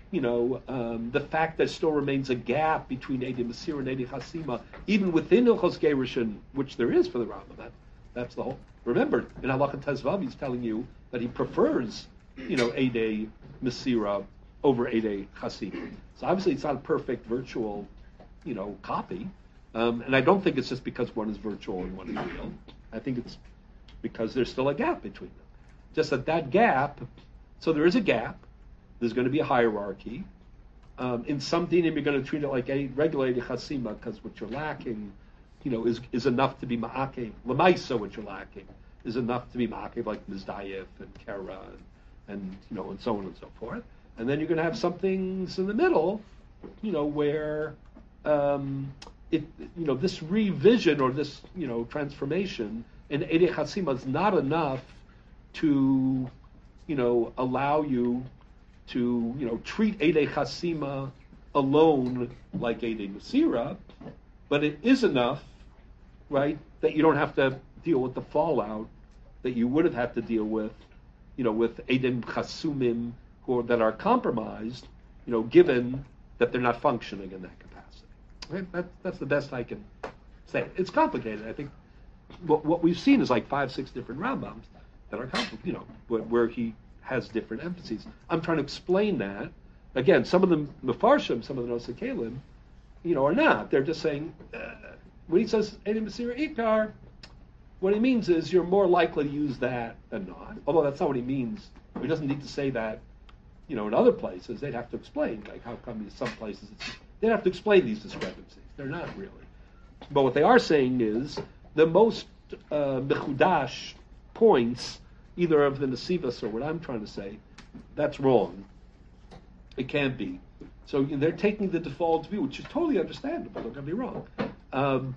the fact that still remains a gap between Eidei Mesira and Eidei Chasima, even within Ilchos Gerushin, which there is for the Rambam. That's the whole. Remember, in Halakha Tezvav, he's telling you that he prefers, Eidei Mesira over Eidei Chasima. So obviously, it's not a perfect virtual, copy, and I don't think it's just because one is virtual and one is real. I think it's because there's still a gap between them. Just that gap. So there is a gap. There's going to be a hierarchy. In some dinim, you're going to treat it like a regulated chasima, because what you're lacking, is enough to be ma'akev. L'maisa, what you're lacking, is enough to be ma'akev, like Mizdayef and Kera and so on and so forth. And then you're going to have some things in the middle, where this revision or this transformation in Eidei Chasima is not enough to allow you to treat Eidei Chasima alone like Eidei Mesira, but it is enough, right, that you don't have to deal with the fallout that you would have had to deal with, with Eidim Chasumim that are compromised, given that they're not functioning in that capacity. Okay? That's the best I can say. It's complicated. I think what we've seen is like 5-6 different Rambams that are complicated, where he has different emphases. I'm trying to explain that. Again, some of them Mefarshim, some of the Nosei Kelim, are not. They're just saying, when he says Eidei Mesira Ikar, what he means is you're more likely to use that than not. Although that's not what he means. He doesn't need to say that, in other places. They'd have to explain, like how come in some places they'd have to explain these discrepancies. They're not really. But what they are saying is the most mechudash points, either of the Nesivos or what I'm trying to say, that's wrong. It can't be. So they're taking the default view, which is totally understandable, don't get me wrong, of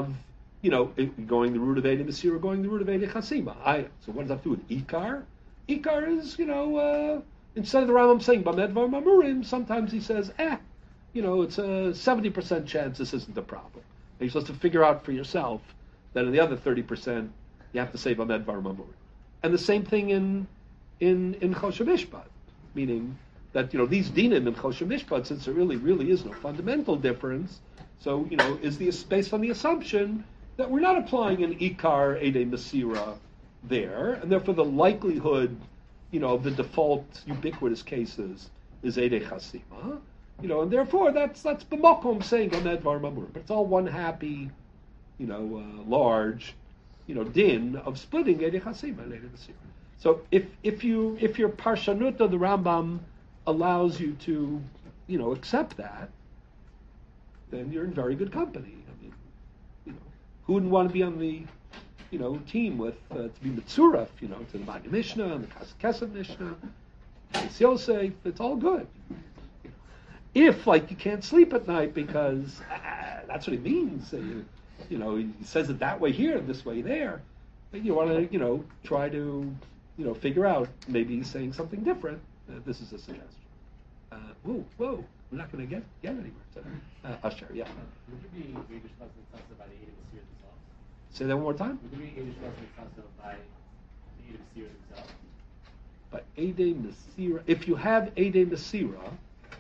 going the route of Eidei Mesira, going the route of Eidei Chasima. So what does that have to do with Ikar? Ikar is, instead of the Rambam saying Bamed Var Mamurim, sometimes he says, it's a 70% chance this isn't a problem. And you're supposed to figure out for yourself that in the other 30%, you have to say Bamed Var Mamurim. And the same thing in Choshen Mishpat, meaning that these dinim in Choshen Mishpat, since there really is no fundamental difference, so is based on the assumption that we're not applying an Ikar Eidei Mesira there, and therefore the likelihood, of the default ubiquitous cases is Eidei Chasima, and therefore that's b'makom saying Bamed Var Mamurim, but it's all one happy, large, din of splitting Eidei Chasima and Eidei Mesira. So if your parshanut of the Rambam allows you to, accept that, then you're in very good company. I mean, who wouldn't want to be on the, team with to be Mitzuraf, to the Magid Mishnah and the Kesef Mishnah, it's Yosef, it's all good. If you can't sleep at night because that's what he means, he says it that way here and this way there, then you want to try to figure out maybe he's saying something different. This is a suggestion. Whoa, we're not going to get anywhere. So, Usher, yeah. Would you be Yiddish Masel by the Eidim Masir themselves? Say that one more time. Would you be Yiddish Masel by the Eidim Masir themselves? By Eidei Masira, if you have Eidei Masira,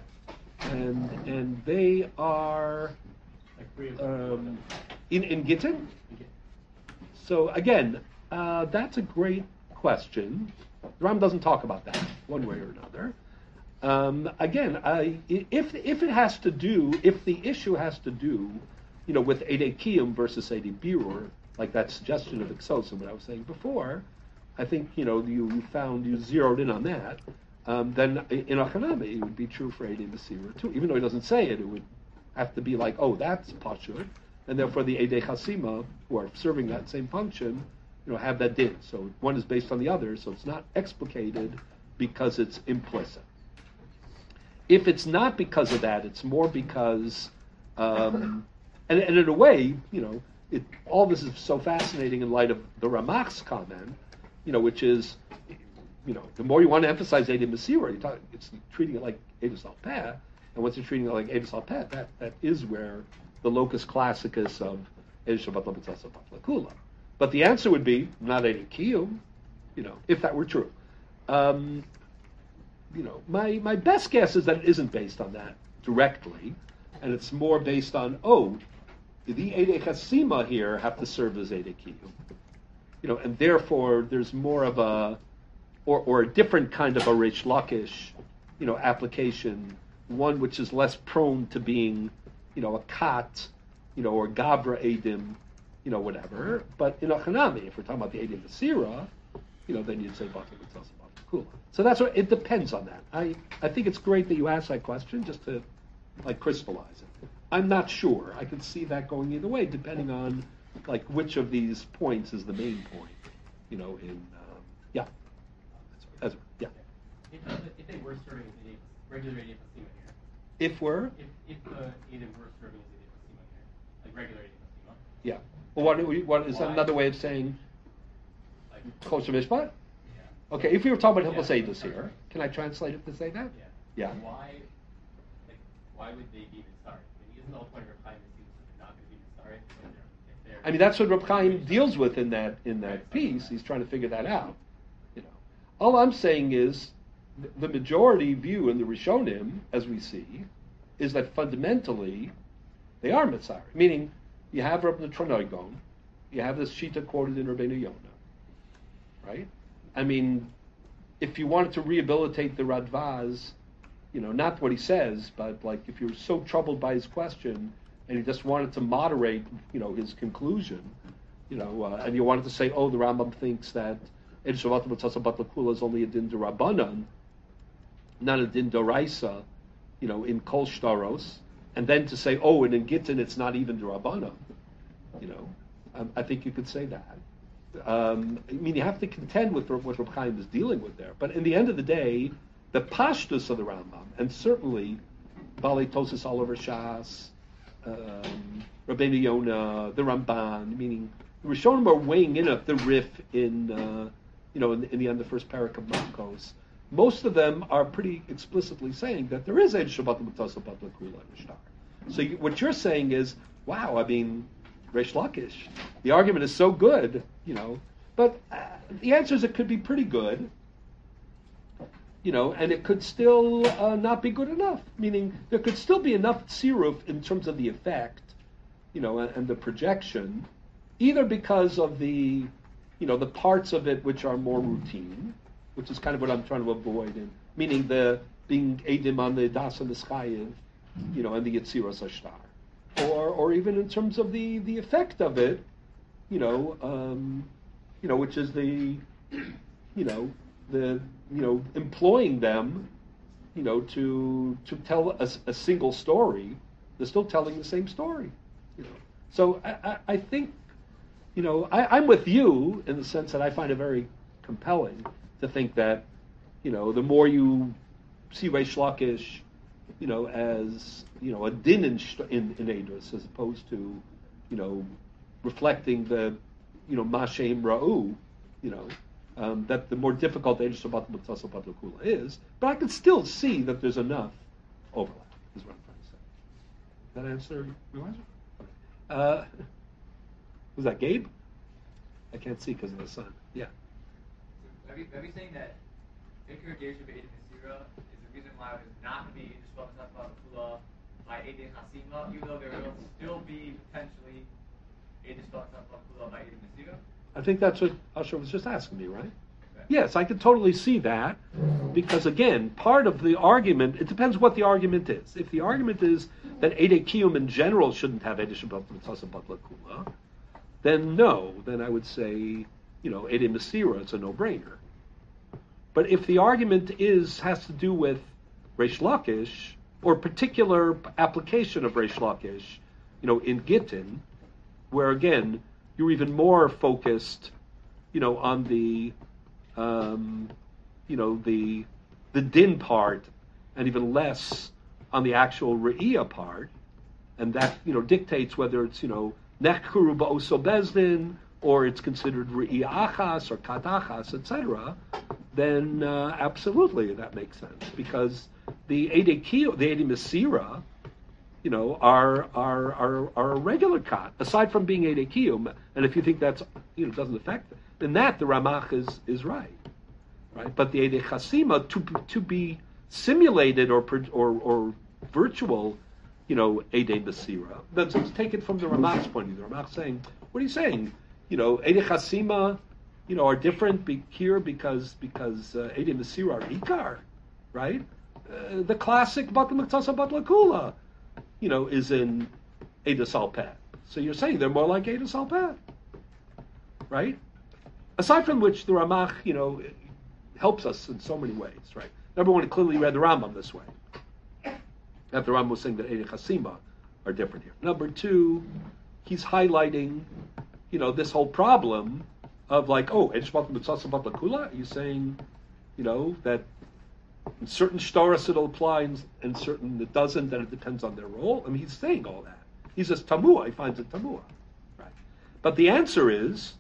and they are in Gittin. So again, that's a great question. The Ram doesn't talk about that one way or another. Again, if the issue has to do, with Eidei Kiyum versus Eidei Birur, like that suggestion of Exos and what I was saying before, I think you zeroed in on that. Then in Achanami it would be true for Eidei Masira too. Even though he doesn't say it, it would have to be like, oh, that's Pashut, and therefore the Eidei Chasima, who are serving that same function, have that din. So one is based on the other, so it's not explicated because it's implicit. If it's not because of that, it's more because, and in a way, all this is so fascinating in light of the Ramach's comment, which is, the more you want to emphasize Eidei Masira, it's treating it like Eidus Al-Peh, and once you're treating it like Eidus Al-Peh, that is where the locus classicus of Eidus Shabbat L'Mitzvah Shabbat L'Kula. But the answer would be not Eidei Kiyum, if that were true. My best guess is that it isn't based on that directly, and it's more based on, the Eidei Chasima here have to serve as Eidei Kiyum. And therefore there's more of or a different kind of a Reish Lakish, application, one which is less prone to being, a kat, or Gavra Eidim, whatever. But in Achanami, if we're talking about the Eidei Masira, then you'd say Batal Mitzvah Shabbat Kula. So that's what it depends on that. I think it's great that you asked that question just to crystallize it. I'm not sure. I can see that going either way, depending on which of these points is the main point. Yeah. Yeah. If they were serving as a regular Eidei Masima here. If we're? If the Eidim were serving as Eidei Masima here, like regular Eidei Masima. Yeah. Well, what is that another way of saying Kosher Mishpat? Yeah. Okay, if we were talking about Hilchos Eidos here, can I translate it to say that? Yeah. Yeah. Why would they be Mitzarek? Isn't the whole point of Reb Chaim that they're not going to be Mitzarek? I mean, that's what Reb Chaim deals with in that piece. He's trying to figure that out. All I'm saying is the majority view in the Rishonim, as we see, is that fundamentally they are Mitzarek. Meaning, you have Reb Netronoigon, you have this Shita quoted in Rabbeinu Yonah, right? I mean, if you wanted to rehabilitate the Radvaz, not what he says, but if you're so troubled by his question and you just wanted to moderate, his conclusion, and you wanted to say, the Rambam thinks that Eidus Shabbat Mitzvah Shabbat L'Kula is only a din d'Rabbanan, not a din d'Oraisa, in Kol Shtaros, and then to say, and in Gittin it's not even d'Rabbanan, I think you could say that. You have to contend with what Reb Chaim is dealing with there. But in the end of the day, the pashtus of the Rambam, and certainly Balei Tosas Oliver Shas, Rabbeinu Yonah, the Ramban, meaning the Rishonim are weighing in at the Rif in in the end of the first parak of Makos. Most of them are pretty explicitly saying that there is Eidus Shabbat L'Mitzvah Shabbat L'Kula and Shtar. So what you're saying is, wow, I mean, Reish Lakish, the argument is so good, but the answer is it could be pretty good, and it could still not be good enough. Meaning there could still be enough tziruf in terms of the effect, and the projection, either because of the parts of it which are more routine, which is kind of what I'm trying to avoid, meaning the being edim on the das and the chayiv, and the yetziras ashtar, or even in terms of the effect of it, which is the employing them, to tell a single story. They're still telling the same story. So I think, I'm with you in the sense that I find it very compelling to think that, the more you see Reish Lakish, as a din in Eidos as opposed to, reflecting the, Mashem Ra'u, that the more difficult the Eidos Shabbat Mitzvah Shabbat L'Kula is, but I can still see that there's enough overlap, is what I'm trying to say. That answer your question? Was that Gabe? I can't see because of the sun. Yeah. Are we saying that Iker Gershon Be'edim Mesira is the reason why there's not going to be Eidos Shabbat Mitzvah L'Kula by Edim Hasima, even though there will still be potentially Eidos Shabbat Mitzvah L'Kula by Edim Mesira? I think that's what Asher was just asking me, right? Yes, I could totally see that, because again, part of the argument, it depends what the argument is. If the argument is that Eidei Kiyum in general shouldn't have Eidos Shabbat Mitzvah Shabbat L'Kula, then no, then I would say, Eidei Mesira, it's a no-brainer. But if the argument has to do with Reish Lakish, or particular application of Reish Lakish, in Gittin, where again, you're even more focused, on the the din part, and even less on the actual re'iyah part, and that dictates whether it's nechkuru ba'oso bezdin, or it's considered re'iyah achas or kat achas, etc. Then absolutely that makes sense, because the Eidei Kiyum, the Eidei Mesira, are a regular kat, aside from being Eidei Kiyum. And if you think that's doesn't affect it, then that the Ramach is right. But the Eidei Chasima to be simulated or virtual, Eidei Mesira. Let's take it from the Ramach's point of view. The Ramach saying, what are you saying? Eidei Chasima, are different here because Eidei Mesira are Ikar, right? The classic Batal Mitzvah Batal Kula, is in Eidos Alpeh. So you're saying they're more like Eidos Alpeh, right? Aside from which the Ramach, helps us in so many ways, right? Number one, he clearly read the Rambam this way. That the Rambam was saying that Eidei Chasima are different here. Number two, he's highlighting, this whole problem of Eidos Batal Mitzvah Batal Kula. He's saying, that in certain shtaros it'll apply, and certain it doesn't, and it depends on their role. I mean, he's saying all that. He says tamua. He finds it tamua, right? But the answer is,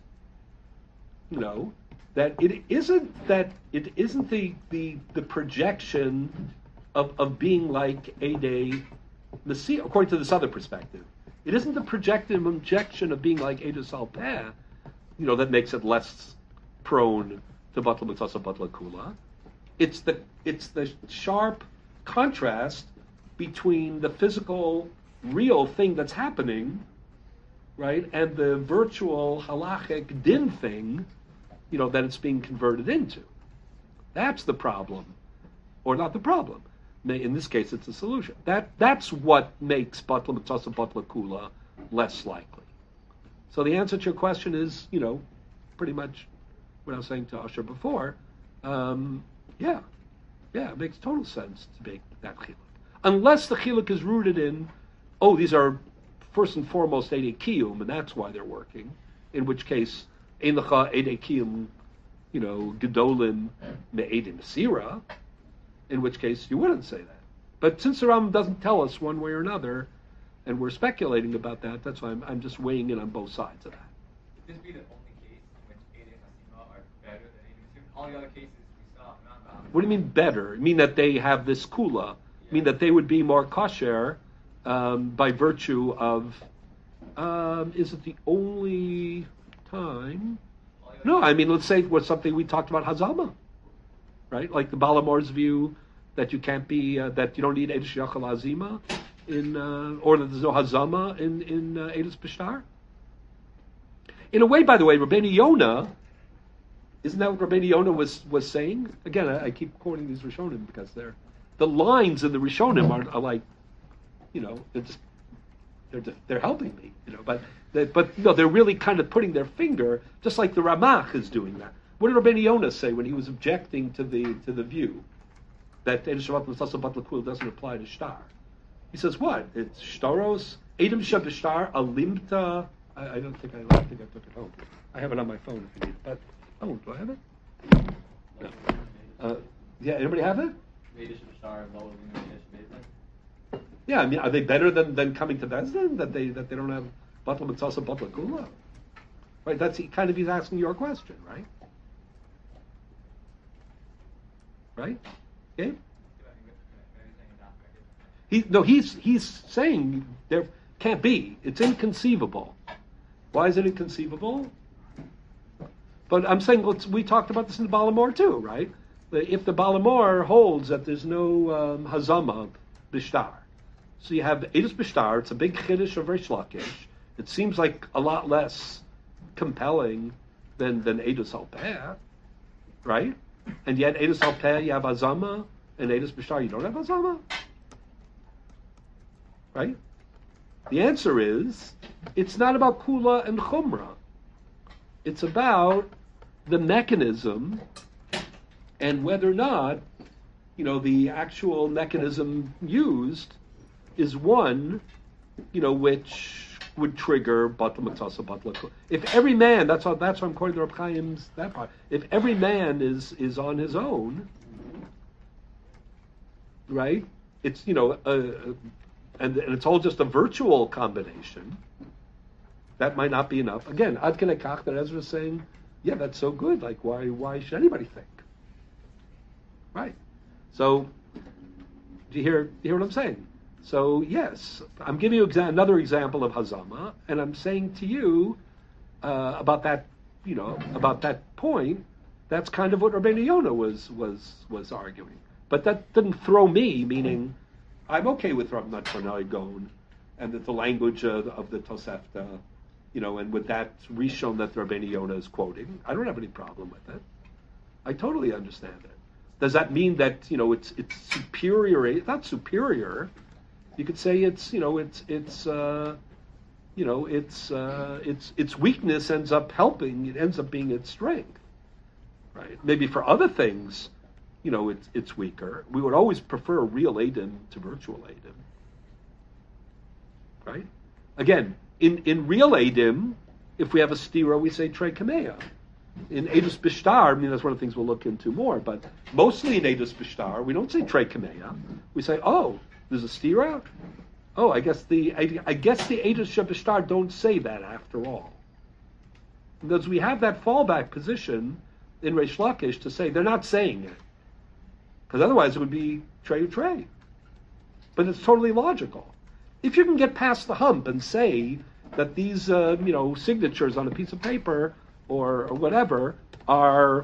that it isn't the projection of being like Eidei Mesira, according to this other perspective. It isn't the projection of being like Eidos Alpeh, that makes it less prone to Batal Mitzvah Batal Kula. It's the sharp contrast between the physical, real thing that's happening, right, and the virtual halachic din thing, that it's being converted into. That's the problem, or not the problem. In this case, it's a solution. That's what makes Batal Mitzvah Batal Kula less likely. So the answer to your question is, pretty much what I was saying to Asher before. Yeah, it makes total sense to make that chiluk. Unless the chiluk is rooted in, these are first and foremost Eidei Kiyum, and that's why they're working. In which case, Ein Lecha Eidei Kiyum, Gedolim Me'edim Mesira. In which case, you wouldn't say that. But since the Rambam doesn't tell us one way or another, and we're speculating about that, that's why I'm just weighing in on both sides of that. Would this be the only case in which Eidei Hasima are better than Eidei Mesira? All the other cases we saw, what do you mean better? You mean that they have this kula? You mean that they would be more kosher by virtue of? Is it the only time? No, I mean, let's say it was something we talked about Hazama, right? Like the Balamor's view that you can't be that you don't need Eidos Yachal Azima or that there's no Hazama in Eidos Bishtar. In a way, by the way, Rabbeinu Yonah. Isn't that what Rabbeinu Yonah was saying? Again, I keep quoting these Rishonim because the lines in the Rishonim are like, they're helping me, but they're really kind of putting their finger, just like the Ramach is doing that. What did Rabbeinu Yonah say when he was objecting to the view that Eidos Shabbat L'Sasa Bat L'Kul doesn't apply to shtar? He says, what? It's shtaros, Eidim Shabishtar, Alimta. I think I took it home. I have it on my phone if you need it. But do I have it? No. Yeah, anybody have it? Yeah, I mean, are they better than coming to Bezdin? That they don't have Batla Mitzasa Batla Kula? Right, that's kind of he's asking your question, right? Right? Okay? He's saying there can't be. It's inconceivable. Why is it inconceivable? But I'm saying we talked about this in the Balamor too, right? If the Balamor holds that there's no Hazama Bishtar, so you have Eidos Bishtar, it's a big Chiddush of Reish Lakish. It seems like a lot less compelling than Eidos Alpeh, right? And yet Eidos Alpeh you have Hazama, and Eidos Bishtar you don't have Hazama, right? The answer is, it's not about Kula and Chumrah. It's about the mechanism and whether or not, the actual mechanism used is one, which would trigger Batla Mitzasa Batla Kula. If every man, that's why I'm quoting the Reb Chaim's that part. If every man is on his own, right? It's and it's all just a virtual combination. That might not be enough. Again, Ad Kenei Kach, that Ezra's saying, yeah, that's so good. Like, why should anybody think? Right. So, do you hear what I'm saying? So, yes, I'm giving you another example of Hazama, and I'm saying to you about that, about that point. That's kind of what Rabbeinu Yonah was arguing. But that didn't throw me, meaning I'm okay with Rav Natsanai Gon, and that the language of the Tosefta, and with that Rishon that Rabbeinu Yonah is quoting, I don't have any problem with it. I totally understand it. Does that mean that it's superior? It's not superior. You could say it's its weakness ends up helping. It ends up being its strength, right? Maybe for other things, it's weaker. We would always prefer real Eidim to virtual Eidim, right? Again, in real Eidim, if we have a stira, we say Trei Kameya. In Eidos Bishtar, that's one of the things we'll look into more, but mostly in Eidos Bishtar, we don't say Trei Kameya. We say, there's a stira? I guess the Eidos Bishtar don't say that after all. Because we have that fallback position in Reish Lakish to say they're not saying it. Because otherwise it would be Trei. But it's totally logical. If you can get past the hump and say that these, signatures on a piece of paper or whatever are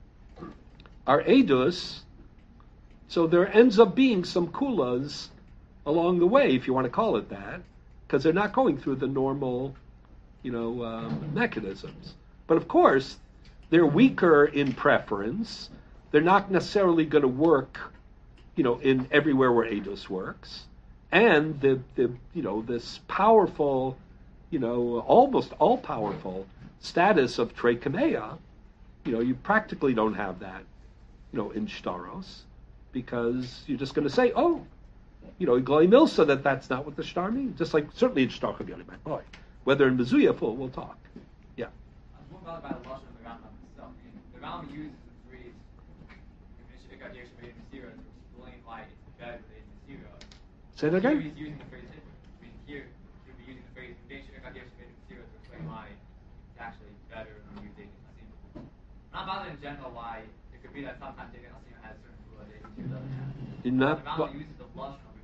Eidos, so there ends up being some kulas along the way, if you want to call it that, because they're not going through the normal, mechanisms. But of course, they're weaker in preference. They're not necessarily going to work, in everywhere where Eidos works. And the this powerful, almost all powerful status of Trei Kameya, you practically don't have that, in Shtaros, because you're just going to say, Iglai Milsa, that's not what the shtar means. Just like certainly in Shtar Chavyoni, my boy. Whether in Mezuyah, we'll talk. Yeah. I was more about the Lashon of the Rambam itself. The Rambam uses the phrase to explain why it's better than Masira. Say that again? Here he's using the phrase here he'll be using the phrase to explain why it's actually better than using Hasima. Not bothered in general why it could be that sometimes taking Hasima has certain rule that Masira doesn't have. The Rambam uses the Lashon of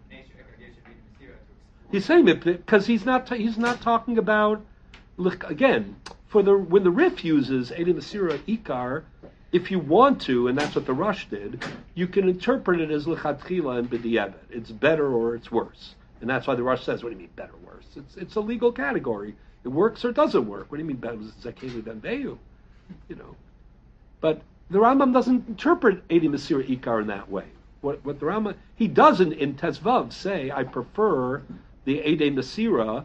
He's saying it because he's not talking about, again, when the Rif uses Eidim Masira Ikar, if you want to, and that's what the Rush did, you can interpret it as L'chatchila and B'di'evet. It's better or it's worse. And that's why the Rush says, what do you mean better or worse? It's a legal category. It works or it doesn't work. What do you mean better? Zakeli Ben Beyu? But the Rambam doesn't interpret Eidim Masira Ikar in that way. What the Rambam, he doesn't in Tezvav say, I prefer the Eidei Masira,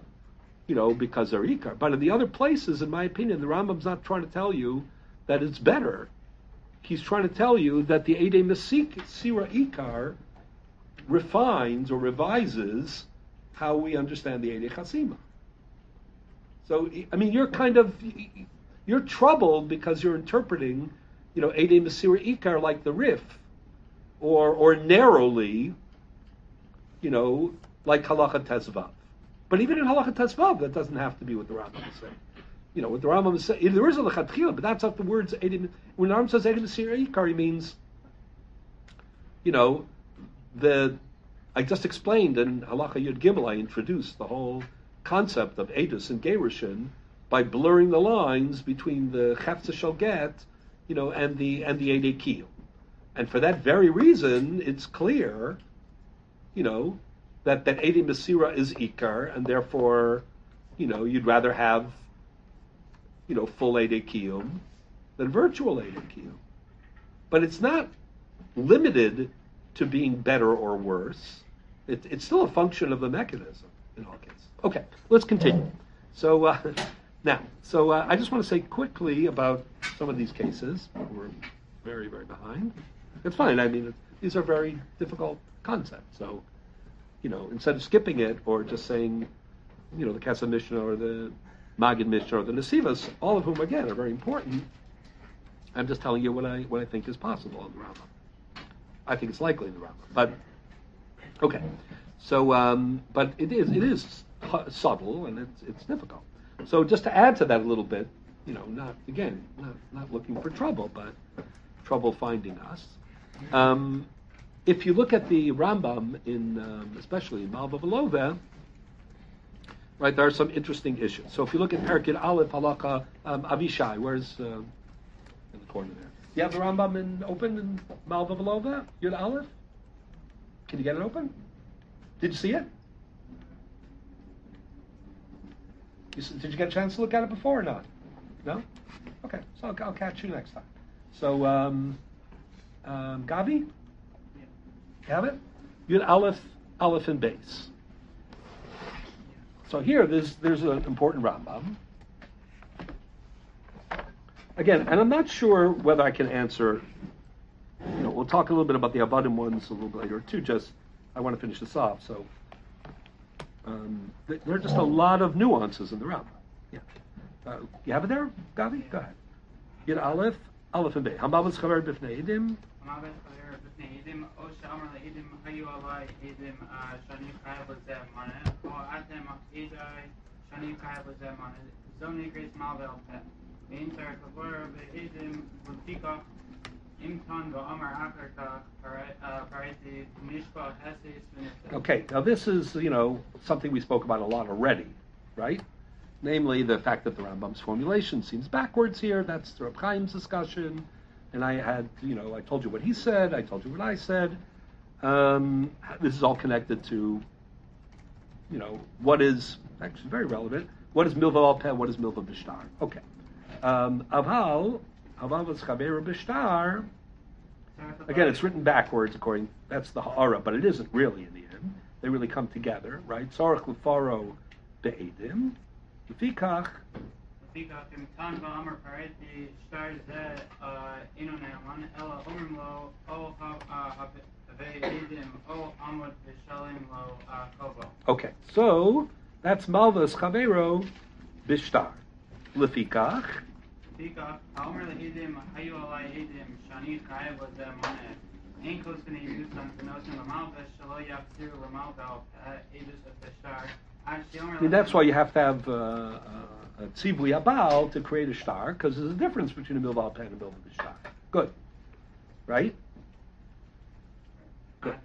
because they're Ikar. But in the other places, in my opinion, the Rambam's not trying to tell you that it's better. he's trying to tell you that the Eidei Mesira Ikar refines or revises how we understand the Eidei Chasima. So, I mean, you're troubled because you're interpreting, Eidei Mesira Ikar like the Rif, or narrowly, like Halacha Tezvav. But even in Halacha Tezvav, that doesn't have to be what the Rambam is saying. What the Rambam is saying, there is a lechatchila, but that's not the words. When the Rambam says Eidei Mesira Ikar, he means, I just explained in Halacha Yud Gimel, I introduced the whole concept of Eidus and Gerushin by blurring the lines between the Chefza Shel Get, and the Eidei Kiyum. And for that very reason, it's clear, that Eidei Mesira is Ikar, and therefore, you'd rather have, full Eidei Kiyum than virtual Eidei Kiyum. But it's not limited to being better or worse. It's still a function of the mechanism in all cases. Okay, let's continue. So I just want to say quickly about some of these cases. We're very, very behind. It's fine. I mean, these are very difficult concepts. So, instead of skipping it or just saying, the Kesef Mishnah or the Magid Mishnah or the Nesivos, all of whom again are very important, I'm just telling you what I think is possible in the Rambam. I think it's likely in the Rambam, but okay. So, but it is subtle and it's difficult. So just to add to that a little bit, not looking for trouble, but trouble finding us. If you look at the Rambam especially in Malva Velova, right, there are some interesting issues. So if you look at Perkid Aleph Halakha Avishai, where's in the corner there? You have the Rambam open in Malva Velova, Yud Aleph? Can you get it open? Did you see it? Did you get a chance to look at it before or not? No? Okay, so I'll catch you next time. So, Gabi? You have it? Yud Aleph and base. So here, there's an important Rambam. Again, and I'm not sure whether I can answer, we'll talk a little bit about the Avadim ones a little bit later too, I want to finish this off, so there are just a lot of nuances in the Rambam. Yeah. You have it there, Gabi? Go ahead. Yud Aleph and Bey. Hamavas Chaver B'fnei Edim. Hamavas Chaver B'fnei Edim. O She'amar LeEdim Hayu Alai Edim Shani Chayav L'Zeh Maneh. O Atem Edai Shani Chayav L'Zeh Maneh. Zoni Grace Malvel Pet. V'Inter Chaver B'Edim L'Fikach. Okay, now this is, something we spoke about a lot already, right? Namely, the fact that the Rambam's formulation seems backwards here. That's the Reb Chaim's discussion. And I had, I told you what he said. I told you what I said. This is all connected to, what is, actually very relevant, what is Milva al Peh, what is Milva Bishtar? Okay. Aval was Chaver Bishtar. Again, it's written backwards that's the Ha'ara, but it isn't really in the end. They really come together, right? Tzarech L'faro Be'edim. L'fikach. L'fikach, Imtan V'amar Pareti Shtar Zeh Ino Ne'aman Ela Omrim Lo O Ha've'edim O Amud V'shalim Lo Kovo. Okay, so that's Malvas Chavero Bishtar. L'fikach. L'fikach, Ha'omer L'edim Hayu Alai Edim Shani Chayav L'Zeh Maneh. Ein Kos B'nei Yusan V'nosim L'malvesh Shalo Yachzir L'malvel Edus V'Shtar. That's why you have to have a tzivui abal to create a shtar, because there's a difference between a milva pen and a milva b'shtar. Good, right? Good.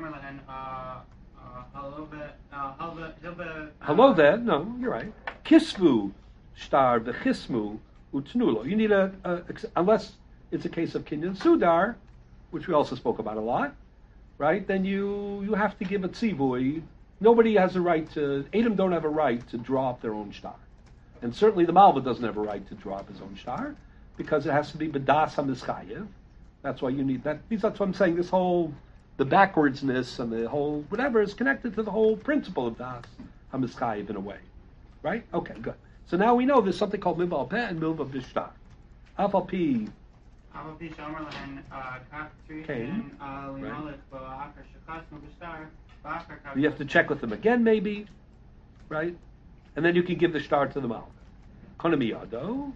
Hello, no, you're right. Kisvu shtar v'chismu utnulo. You need unless it's a case of kinyan sudar, which we also spoke about a lot, right? Then you have to give a tzivui. Nobody has a right to, Edom don't have a right to draw up their own shtar. And certainly the Malva doesn't have a right to draw up his own shtar, because it has to be B'das HaMizchayev. That's why you need that. That's what I'm saying, the backwardsness and the whole, whatever, is connected to the whole principle of Das HaMizchayev in a way. Right? Okay, good. So now we know there's something called Milva Al Peh and Milva B'shtar. Afal Pi You have to check with them again, maybe, right? And then you can give the star to the Mal. Konamiyado.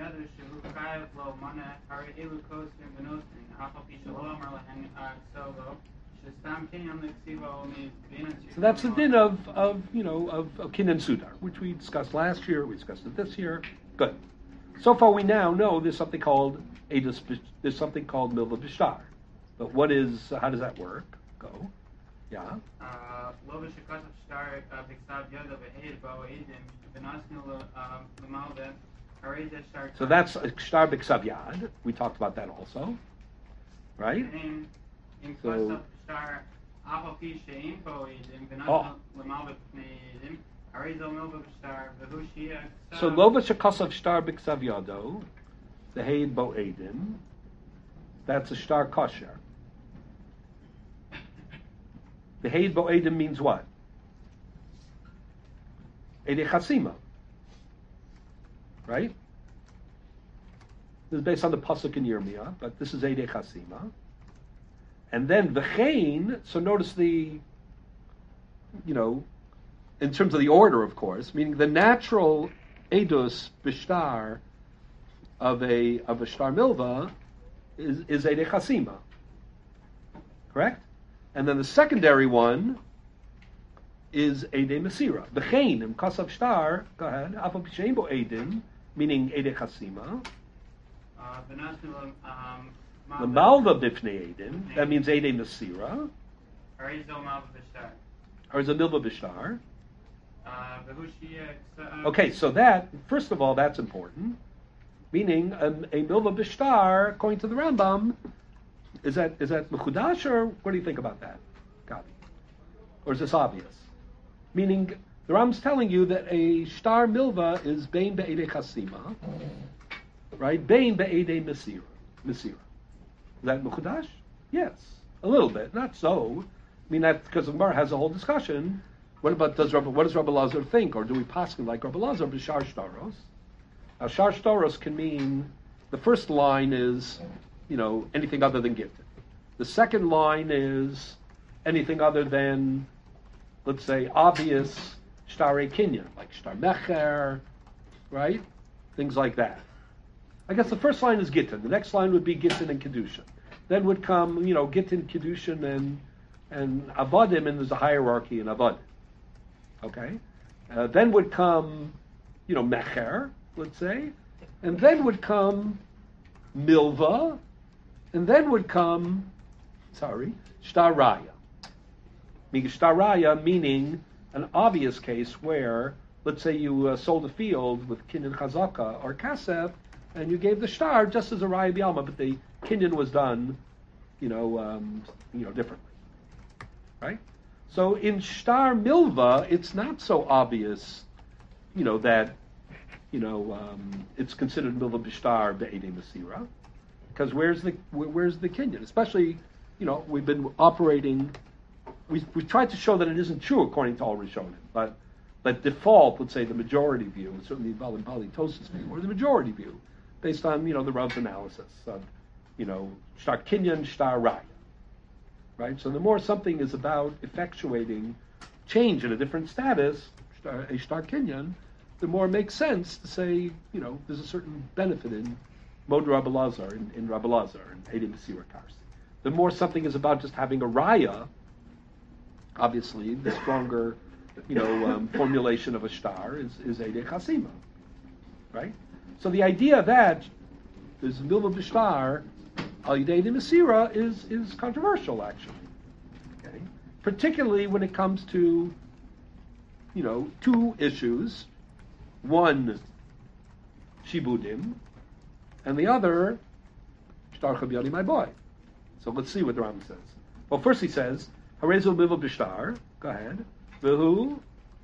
So that's the din of Kinyan Sudar, which we discussed last year. We discussed it this year. Good. So far, we now know there's something called Milva Bishtar. But how does that work? Go. Yeah. So that's Shtar B'Ksav Yad. We talked about that also, right? So, so Lova Shekasav Shtar B'Ksav Yado, the Heid Bo Edim, that's a Shtar Kosher. The Heid Bo Edim means what? Eidei Chasima. Right? This is based on the Pasuk in Yirmiyah, but this is Eidei Chasima. And then V'chein, so notice in terms of the order, of course, meaning the natural Eidus B'Shtar of a Shtar Milva is Eidei Chasima. Correct? And then the secondary one is Eidei Mesira. V'chein, im Kasav Shtar, go ahead, Afal P'Shein Bo Eidim, meaning Eidei Chasima. The Malva B'Fnei Eidim, that means Eidei Mesira. Or is a Milva B'Shtar. Okay, so that, first of all, that's important. Meaning, a Milva B'Shtar, according to the Rambam, is that Mechudash, or what do you think about that, Gabi? Or is this obvious? Meaning, the Rambam's telling you that a Shtar Milva is Bein Be'edei Chasima, right? Bein Be'edei Mesira. Is that Mechudash? Yes, a little bit, not so. I mean, that's because the Gemara has a whole discussion. What does Rabbi Lazar think, or do we paskin like Rabbi Lazar b'shar shtaros? Now, shar shtaros can mean the first line is, anything other than gifted. The second line is anything other than, let's say, obvious shtarei kinyan, like shtar mecher, right? Things like that. I guess the first line is gittin. The next line would be gittin and kedushin. Then would come, gittin, kedushin, and avodim, and there's a hierarchy in avodim. Okay? Then would come, mecher, let's say, and then would come milva, and then would come, shtar raya. Shtar raya meaning an obvious case where, let's say you sold a field with kinyan chazaka or kasef, and you gave the shtar just as a raya b'alma, but the kinyan was done, differently, right? So in shtar milva, it's not so obvious, that, it's considered milva b'shtar be'edei mesira, because where's the kinyan? Especially, we've been operating. We've tried to show that it isn't true according to all Rishonim, but default, let's say the majority view, and certainly Balim Bali Tosas view, or the majority view, based on the Rav's analysis of shtar kinyan, shtar raya. Right? So the more something is about effectuating change in a different status, a shtar kinyan, the more it makes sense to say, there's a certain benefit in Mod Rabbi Lazar, in Rabbi Lazar, and Eidei Mesira Kars. The more something is about just having a raya, obviously, the stronger, formulation of a shtar is Eidei Chasima. Right? So the idea that there's a milva b'shtar al yidei mesira is controversial, actually. Okay, particularly when it comes to two issues: one shibudim, and the other shtar chabyani, my boy. So let's see what the Rambam says. Well, first he says harezu milva b'shtar. Go ahead. V'hu.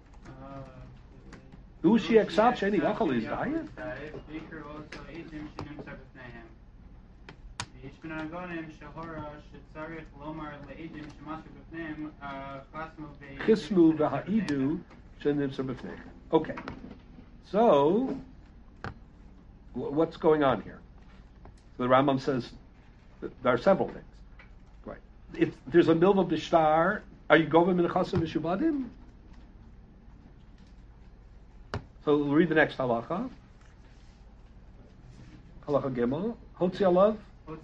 Who she accepts any vachal is diet? Chismu v'ha'idu shenimser b'fneichem. Okay, so what's going on here? The Rambam says that there are several things. Right. If there's a milva b'shtar, are you govim in chasim mishubadim? So we'll read the next halacha. Halacha Gimel. Hotzi alav.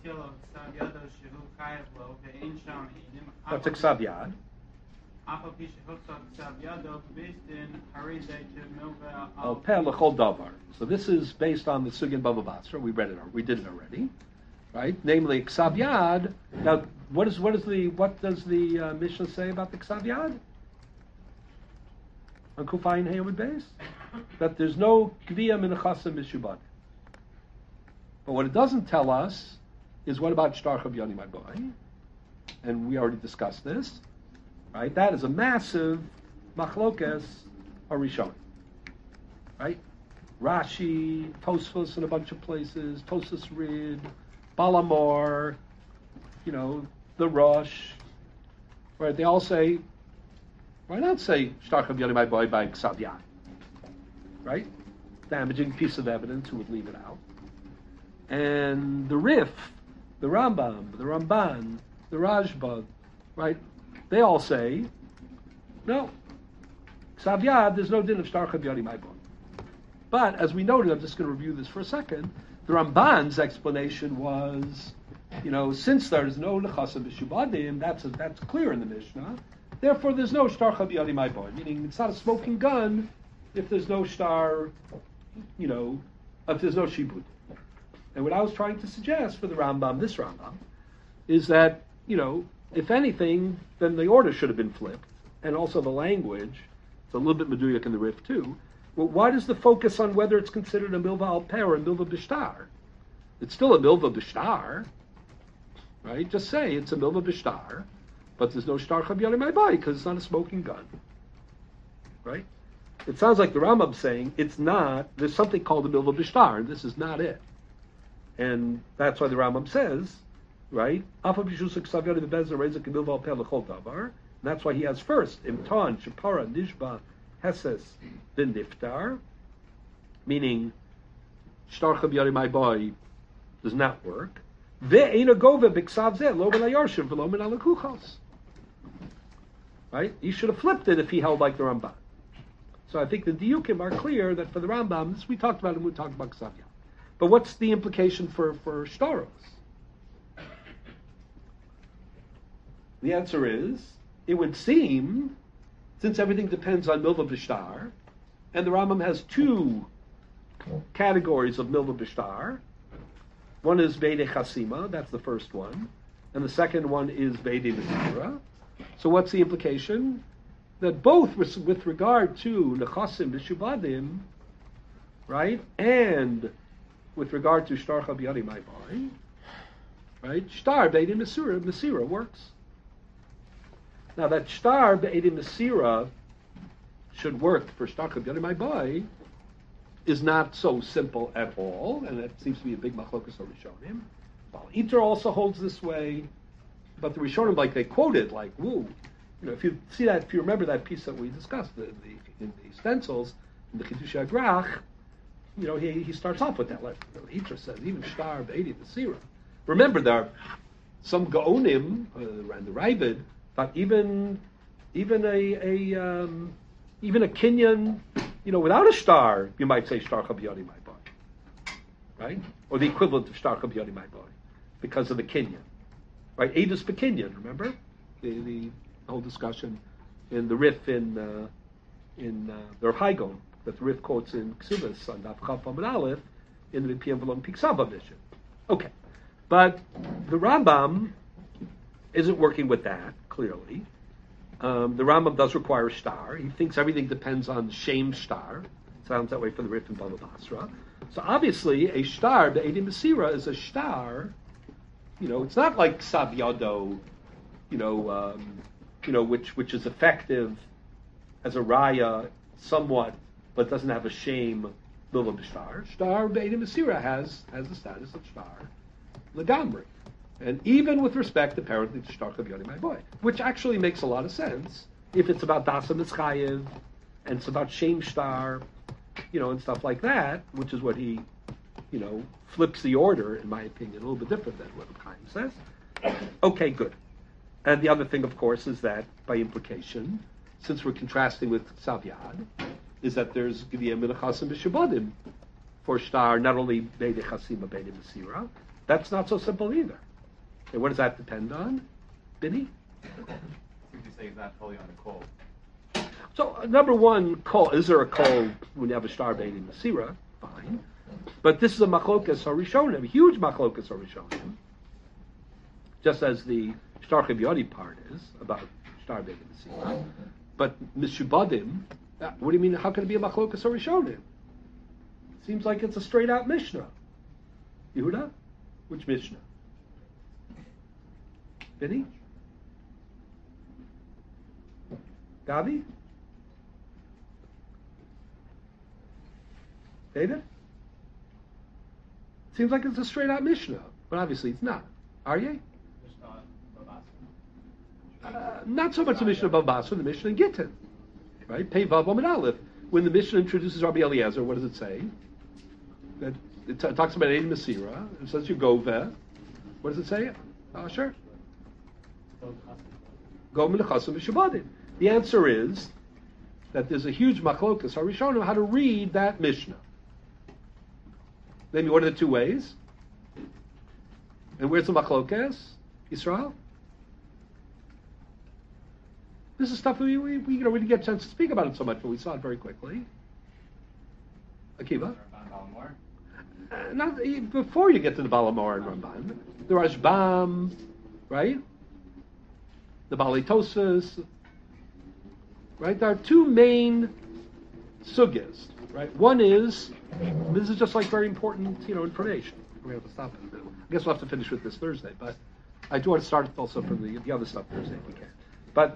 That's a ksav yad. So this is based on the Sugin Bava Basra. We read it. We did it already, right? Namely, ksav yad. Now, what does the Mishnah say about the ksav yad? On Kufayin Haywood base, that there's no kviya minachasim mishubad. But what it doesn't tell us is what about shtar chavyoni, my boy? And we already discussed this. Right, that is a massive machlokes harishon. Right, Rashi, Tosfos in a bunch of places, Tosfos Rid, Balamor, the Rosh. Right, they all say, why not say shtar chavyoni, my boy, by ksav yad? Right, damaging piece of evidence who would leave it out. And the Rif, the Rambam, the Ramban, the Rashba, right? They all say, no, ksav yad, there's no din of shtar chavyoni my boy. But as we noted, I'm just going to review this for a second. The Ramban's explanation was, since there is no nechasim b'shubadim, that's clear in the Mishnah. Therefore, there's no shtar chavyoni my boy. Meaning, it's not a smoking gun if there's no shtar, if there's no shibud. And what I was trying to suggest for the Rambam, this Rambam, is that if anything, then the order should have been flipped, and also the language. It's a little bit meduyak in the Rif too. Well, why does the focus on whether it's considered a milva al peh or a milva b'shtar? It's still a milva b'shtar, right? Just say it's a milva b'shtar, but there's no shtar chavyoni my body because it's not a smoking gun, right? It sounds like the Rambam saying it's not. There's something called a milva b'shtar, and this is not it, and that's why the Rambam says. Right? And that's why he has first imtan, shapara, nishba, heses, then niftar, meaning shtar chavyoni my boy does not work. Right? He should have flipped it if he held like the Ramban. So I think the diukim are clear that for the Rambam, this we talked about and we talked about ksav yad. But what's the implication for shtaros? The answer is, it would seem, since everything depends on milva b'shtar, and the Rambam has two categories of milva b'shtar. One is beidei chasima, that's the first one, and the second one is beidei mesira. So what's the implication? That both with regard to nechasim b'shubadim, right, and with regard to shtar chavyoni my boy, right, shtar beidei mesira works. Now that shtar be'edim mesira should work for shtar chavyoni my boy is not so simple at all, and that seems to be a big machlokas of Rishonim. Well, Iter also holds this way, but the Rishonim, like they quoted, like, woo, if you see that, if you remember that piece that we discussed in the stencils in the Chidushei Agrach, he starts off with that. Iter says even shtar be'edim mesira. Remember, there are some gaonim and the Ravid. But even a kinyan, without a star, you might say shtar chavyoni my boy, right? Or the equivalent of shtar chavyoni my boy, because of the kinyan, right? Edus bekinyan, remember the whole discussion in the Rif in the Rav Haigon that the Rif quotes in Ksubas on Daf Chav Amud Aleph in the Piyam V'Lom Piksava Vision. Okay, but the Rambam isn't working with that, clearly. The Rambam does require a star. He thinks everything depends on shame star. Sounds that way for the Rif and Bava Basra. So obviously, a star, the Edim Mesira, is a star. It's not like ksav yado, which is effective as a raya somewhat, but doesn't have a shame milva b'shtar. Star, the Edim Mesira has the status of star, legamri. And even with respect, apparently, to shtar chavyoni my boy, which actually makes a lot of sense if it's about dasa mischayev and it's about shame star, and stuff like that, which is what he flips the order, in my opinion, a little bit different than what Chaim says. Okay, good. And the other thing, of course, is that by implication, since we're contrasting with Ksav Yad, is that there's Gviyah Minachasim B'Shabadim for Shtar, not only Beidei Chasim but Beidei Masira. That's not so simple either. And what does that depend on? Binny? Would you say is not fully on the call? So, number one, call. Is there a call when you have a Shtar Beidei Masira? Fine. But this is a Machlokas HaRishonim, a huge Machlokas HaRishonim. Just as the Shtar Chavyadi part is about Shtar Beidei Masira. But Mishubadim, what do you mean, how can it be a Machlokas HaRishonim? Seems like it's a straight out Mishnah. Yehuda? Which Mishnah? Vinny? Gavi? David? Seems like it's a straight out Mishnah, but obviously it's not. Are you? Not so much the Mishnah of Basra, the Mishnah in Gittin. Right? Pei Vav Amid Aleph. When the Mishnah introduces Rabbi Eliezer, what does it say? That it talks about Eid Masira. It says you go there. What does it say? Sure. Go Menachasim V'Shabadim. The answer is that there's a huge machlokas HaRishonim how to read that Mishnah. Then what are the two ways? And where's the machlokas? Yisrael? This is stuff we didn't get a chance to speak about it so much, but we saw it very quickly. Akiva? Not before you get to the Balamor and Ramban, the Rashbam, right? The Balei Tosas, right? There are two main sugyas, right? One is, this is just like very important, information. We have to stop it. I guess we'll have to finish with this Thursday, but I do want to start also from the other stuff Thursday if we can. But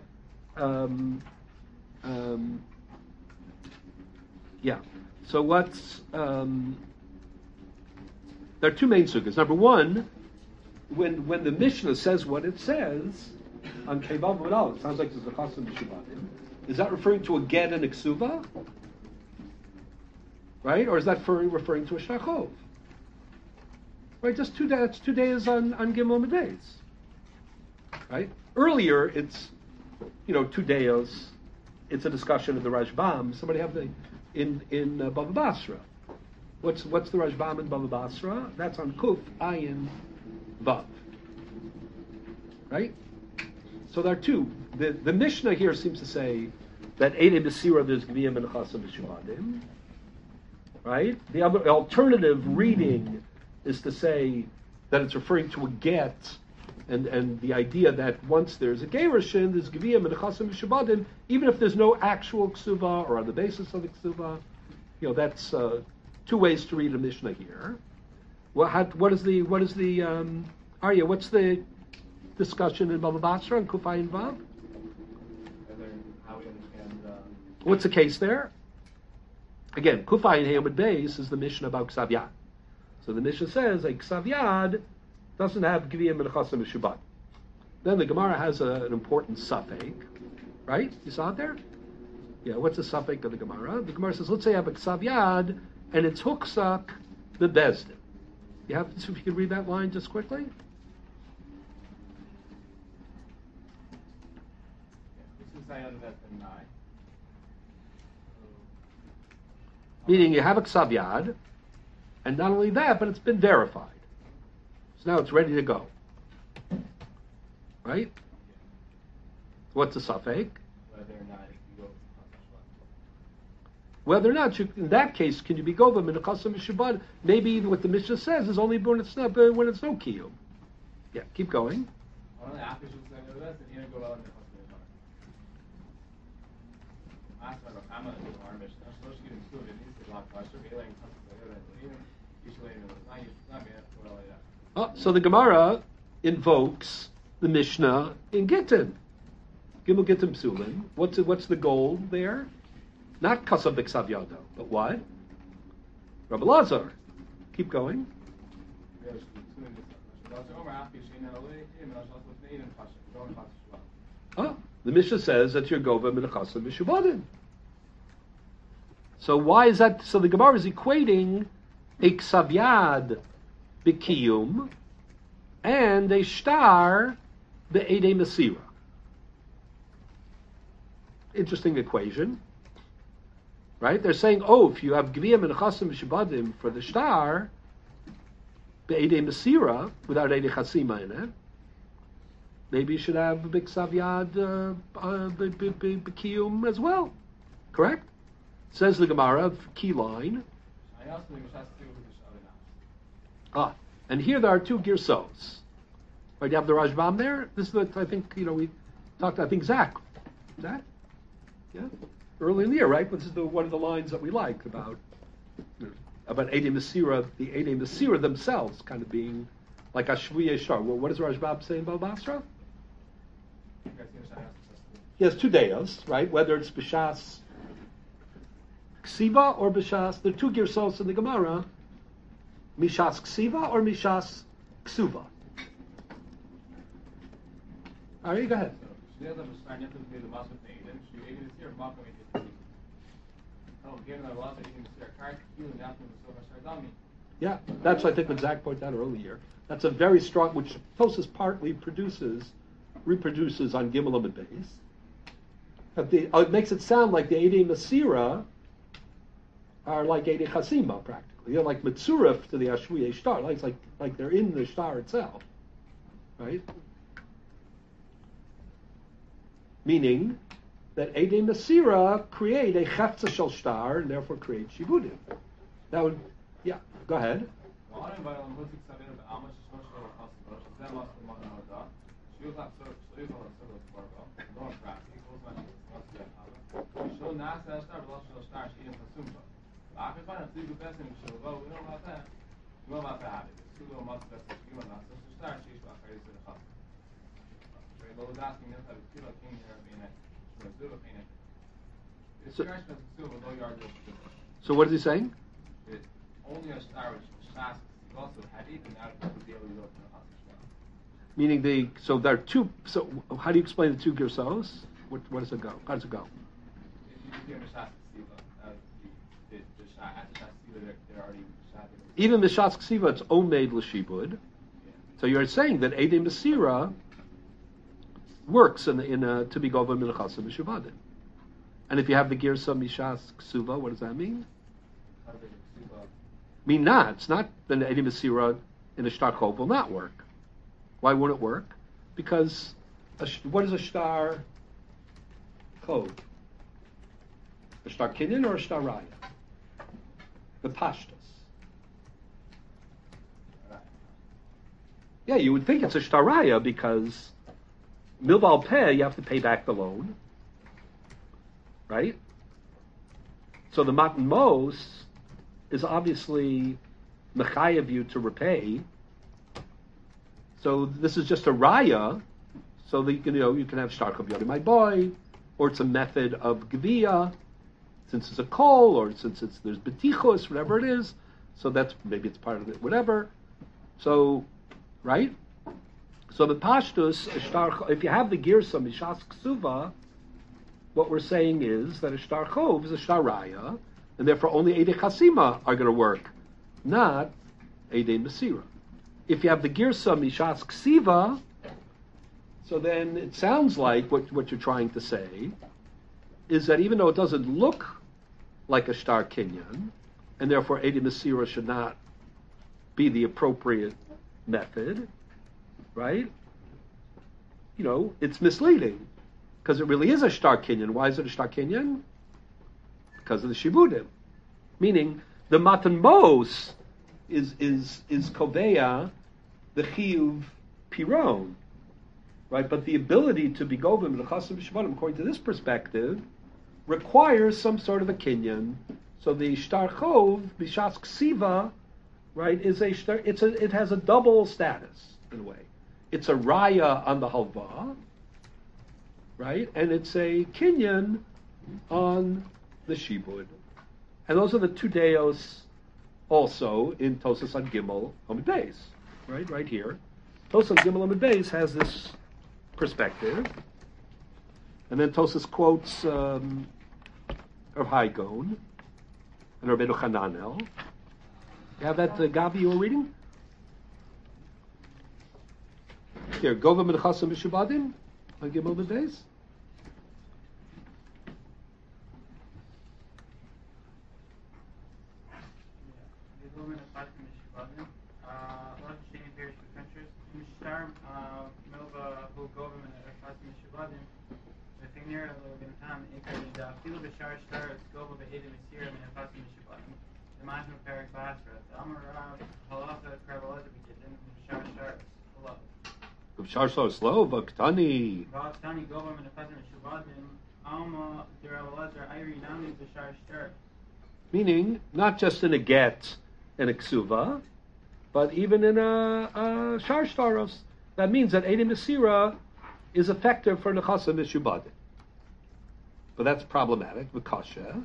yeah. So what's there are two main sugyas. Number one, when the Mishnah says what it says on Kevav V'Al, it sounds like there's a Chasim B'Shubadim. Is that referring to a get and a ksuva? Right? Or is that referring to a shachov? Right? Just 2 days. That's 2 days on Gimel Medays. Right? Earlier, it's 2 days. It's a discussion of the Rashbam. Somebody have in Bava Basra. What's the Rashbam in Bava Basra? That's on Kuf Ayin Vav. Right? So there are two. The Mishnah here seems to say that Eidei B'Sira there's Gviyah Menachasim B'Shubadim. Right? The other alternative reading is to say that it's referring to a get, and the idea that once there's a gerushin, there's Gviyah Menachasim B'Shubadim, even if there's no actual ksuva or on the basis of the ksuva. That's two ways to read a Mishnah here. What is the Arya? What's the discussion in Bava Basra and Kufay and Vav? What's the case there? Again, Kufay and Hayomid Beis is the Mishnah about Ksav Yad. So the Mishnah says a Ksav Yad doesn't have Gviyah Menachasim B'Shubadim. Then the Gemara has an important suffix, right? You saw it there? Yeah, what's the suffix of the Gemara? The Gemara says, let's say I have a Ksav Yad and it's Huksak the Bezdin. You have to see if you can read that line just quickly. Meaning you have a Ksav Yad, and not only that, but it's been verified. So now it's ready to go. Right? What's the suffix? Whether or not, in that case, can you be gova Menachasim B'Shubadim? Maybe even what the Mishnah says is only when it's no kiyum. Yeah, keep going. So the Gemara invokes the Mishnah in Gittin. Gimel Gittin Psulim. What's the goal there? Not Kasav B'Ksav Yado, but what? Rabbi Lazar. Keep going. The Mishnah says that you're gova Menachasim B'Shubadim. So why is that? So the Gemara is equating a ksavyad b'kiyum and a star be'edei mesira. Interesting equation, right? They're saying, oh, if you have gviyam and chasim shabadim for the star be'edei mesira without edei chasima in it, maybe you should have a big savyad b'kiyum as well. Correct? Says the Gemara, key line. And here there are two girsos. Right, you have the Rashbam there. This is what I think, we talked, I think Zach, yeah? Early in the year, right? But this is one of the lines that we like about Edei Mesira, the Edei Mesira themselves kind of being like a Shvuyei Shtar. Well, what does Rashbam say about Basra? He has two deos, right? Whether it's B'shas Ksiva or B'shas, there are two girsos in the Gemara, Mishas Ksiva or Mishas Ksuva. All right, go ahead. Yeah, that's I think what Zach pointed out earlier. That's a very strong, which Tosas partly reproduces on Gimel Amud Beis. It makes it sound like the Edei Mesira are like Edei Chasima practically. Like Mitzurif to the Ashvuyei Shtar, like they're in the Shtar itself, right? Meaning that Edei Mesira create a Chefza Shel Shtar and therefore create Shibudim. That would, yeah, go ahead. So what is he saying? Meaning so there are two. So how do you explain the two girsos? What does it go? How does it go? Even Mishas Ksiva, it's omed l'shibud. So you're saying that Edei Mesira works in to be governed in Chasim Mishuvadim. And if you have the Girsa Mishas Ksuva, what does that mean? Mean not. It's not the Edei Mesira in a Shtar Chov will not work. Why won't it work? Because what is a Shtar Chov? A Shtar Kinyan or a Shtar Raya? The Pashtus. Yeah, you would think it's a Shtar Raya because Milval Peh, you have to pay back the loan. Right? So the Matan Mos is obviously mechayev you to repay. So this is just a raya, so that you can have shtar chav my boy, or it's a method of gevia, since it's a kol, or since there's betichos, whatever it is. So that's maybe it's part of it, whatever. So, right? So the pashtus, if you have the girsa mishas ksuva, what we're saying is that a shtar chov is a shtar raya, and therefore only Edei Chasima are going to work, not Edei Mesira. If you have the Girsa Mishas Ksiva, so then it sounds like what you're trying to say is that even though it doesn't look like a Shtar Kinyan, and therefore Edei Mesira should not be the appropriate method, right? It's misleading, because it really is a Shtar Kinyan. Why is it a Shtar Kinyan? Because of the shibudim, meaning the matan mos is koveya the chiyuv piron, right? But the ability to be govim and chasim shibudim, according to this perspective, requires some sort of a kinyan. So the shtar chov b'shas ksiva, right, is a shtar. It has a double status in a way. It's a raya on the halva, right, and it's a kinyan on the shibud. And those are the two deos also in Tosas on Gimel Amud Beis, right here. Tosas on Gimel Amud Beis has this perspective. And then Tosas quotes Rav Hai Gaon and Rabbeinu Hananel. You have that Gabi you were reading? Here, Gova Menachasa Mishubadim on Gimel Beis. Shar so slow, Vaktani. Meaning, not just in a get and a ksuva, but even in a shar shtaros. That means that Eidim Mesira is effective for Nechasa Mishubadim. But that's problematic, Vikasha.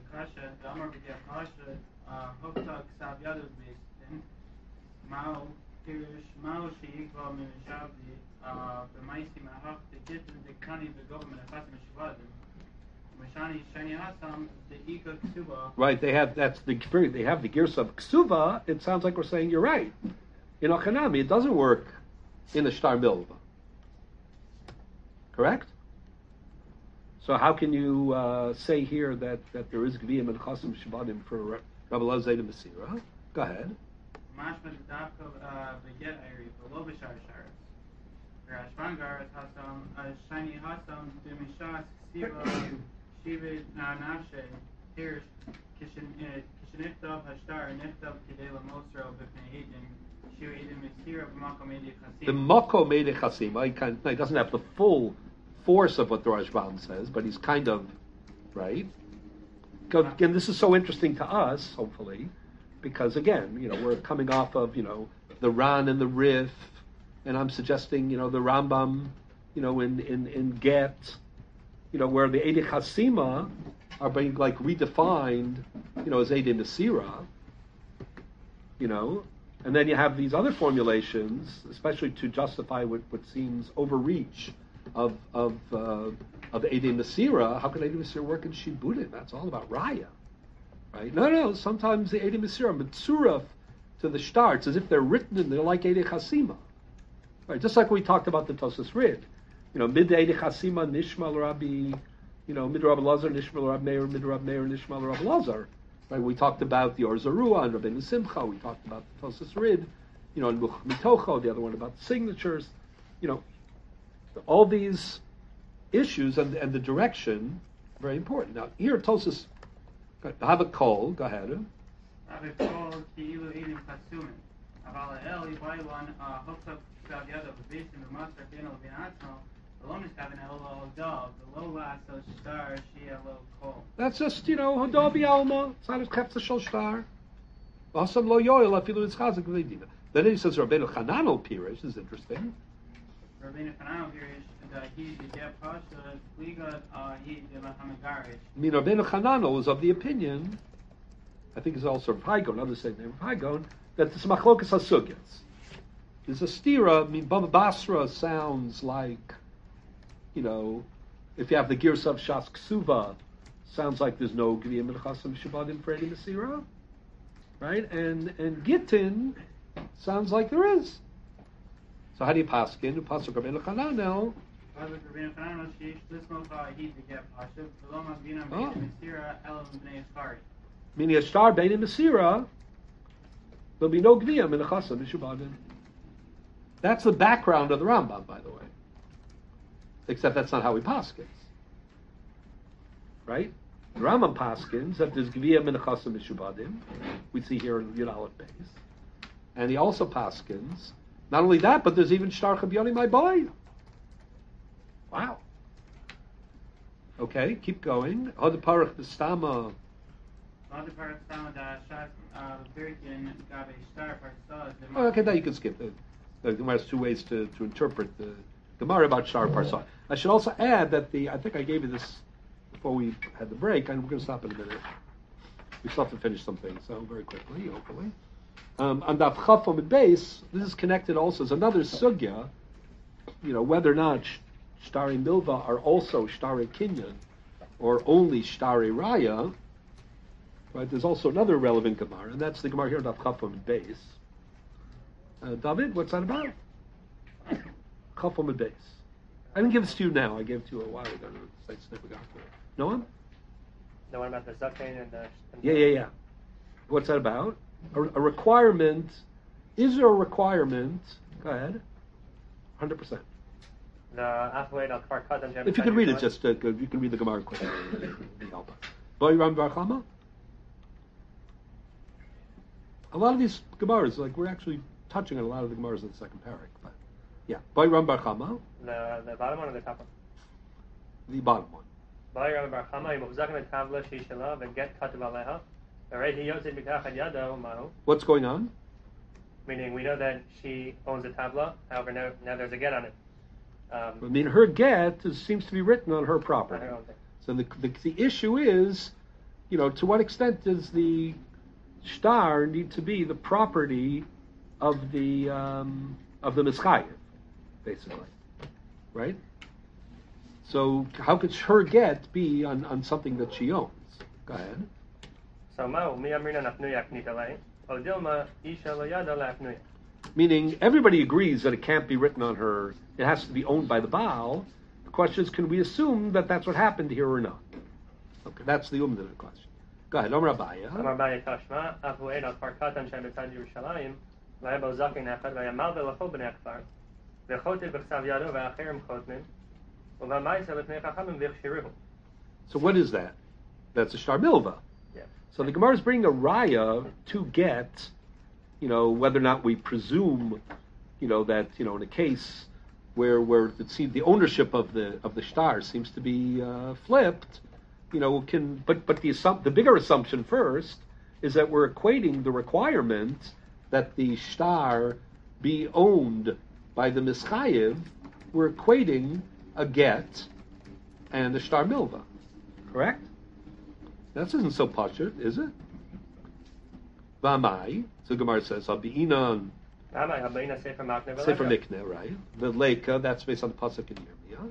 Right, they have the gears of ksuva. It sounds like we're saying you're right. In Achanami, it doesn't work in the shtar milva. Correct? So how can you say here that there is gviyim and chasim shabadim for Rabbi Elazar and Mesira? Go ahead. The Moko made a chasim. He doesn't have the full force of what the Rashbam says, but he's kind of right. Again, this is so interesting to us, hopefully, because again, we're coming off of the Ran and the Rif, and I'm suggesting the Rambam, in Get, where the Eidei Chasima are being like redefined, as Eidei Mesira, and then you have these other formulations, especially to justify what seems overreach of Eidei Mesira. How can Eidei Mesira work in Shibudim? That's all about Raya, right? No. Sometimes the Eidei Mesira Mitzuraf to the shtar. It's as if they're written and they're like Eidei Chasima, right? Just like we talked about the Tosas Rid. Mid Eidei Chasima Nishmal Rabbi, Mid Rabbi Lazar Nishmal Rabbi Meir, Mid Rabbi Meir Nishmal Rabbi Lazar. Right? We talked about the Or Zarua and Rabbeinu Simcha. We talked about the Tosas Rid, and Mitocho, the other one about the signatures. All these issues and the direction, very important. Now, here Tosas have a call. Go ahead. That's just, Hodabi Alma, Tzadis Chefza Shel Shtar. Asam Lo Yoel, Afilu Yitzchazik V'Ledina. Then he says Rabbeinu Chananel Pirish is interesting. Rabbeinu Chananel Pirish, he the Gep Pasha, we got he the Lahamagarish. Rabbeinu Chananel was of the opinion, I think it's also Rav Haigon, others say the name of Haigon, that this Machlokas HaSugyas. There's a stira, Baba Basra sounds like, if you have the Girs of Shas Ksuva, sounds like there's no Gviyim and Chasim Shabadim for Eidei Mesira, right? And Gittin sounds like there is. So how do you paskin? Pasuk Rabbeinu Chananel. Meaning a star Eidei Mesira, there'll be no Gviyim and Chasim Shabadim. That's the background of the Rambam, by the way. Except that's not how he paskins. Right? The Rambam paskins that there's Gviyah Menachasa Mishubadim. We see here in Yudalit Beis. And he also paskins, not only that, but there's even Shtar Chabyoni, my boy. Wow. Okay, keep going. Hod Parach B'Stama. Okay, now you can skip it. The Gemara has two ways to interpret the Gemara about Shar Parsah. I should also add that I think I gave you this before we had the break, and we're going to stop in a minute. We still have to finish something, so very quickly, hopefully. On Daf Chaf Amud Beis, this is connected also as another sugya, whether or not Shtari Milva are also Shtari Kinyan, or only Shtari Raya. Right? There's also another relevant Gemara, and that's the Gemara here on Daf Chafam and Beis. David, what's that about? Chafam and Beis. I didn't give this to you now. I gave it to you a while ago. I just never got to it. No one? The one about the Zaken and the... Yeah. What's that about? A requirement. Is there a requirement? Go ahead. 100%. The Afwait al Kfar Kadam. If you could read it, just you can read the Gemara quickly. Help us. Boiram Barchama. A lot of these Gemaras, like we're actually touching on a lot of the Gemaras in the second parak, but yeah. Boiram Barchama. The bottom one or the top one? The bottom one. Boiram Barchama. Yimuzakam Tavla Shishalav and get Katav Aleha. Already Yosef Mikachad Yado Mahu. What's going on? Meaning we know that she owns the tabla. However, now there's a get on it. I mean, her get seems to be written on her property. So the issue is, to what extent does the shtar need to be the property of the mischayev, basically, right? So how could her get be on something that she owns? Go ahead. So Ma'u mi amrina nafnuya knitalei. Odilma isha lo yada lafnuya. Meaning, everybody agrees that it can't be written on her. It has to be owned by the Baal. The question is, can we assume that that's what happened here or not? Okay, that's the Umdana question. Go ahead, Omar Abaya. Omar Abaya Tashma, Avu Eid al Farkatan Shem B'Tzad Yerushalayim, V'Ebo Zakin Echad, V'Yamal V'Lachol B'nei Akfar, V'Chotel B'Chsav Yado V'Acherim Chotmin, V'Vamayse L'Pnei Chachamim V'Chshiruhu. So what is that? That's a shtar milva. Yeah. So the Gemara is bringing a raya to get, whether or not we presume, that in a case where it seems the ownership of the shtar seems to be flipped, but the bigger assumption first is that we're equating the requirement that the shtar be owned by the mischayev, we're equating a get and a shtar milva, correct? That isn't so pashut, is it? V'amai, so Gemara says, Habi'inan, Sefer Mikneh, right? The Leika, that's based on the pasuk in Yirmiyah.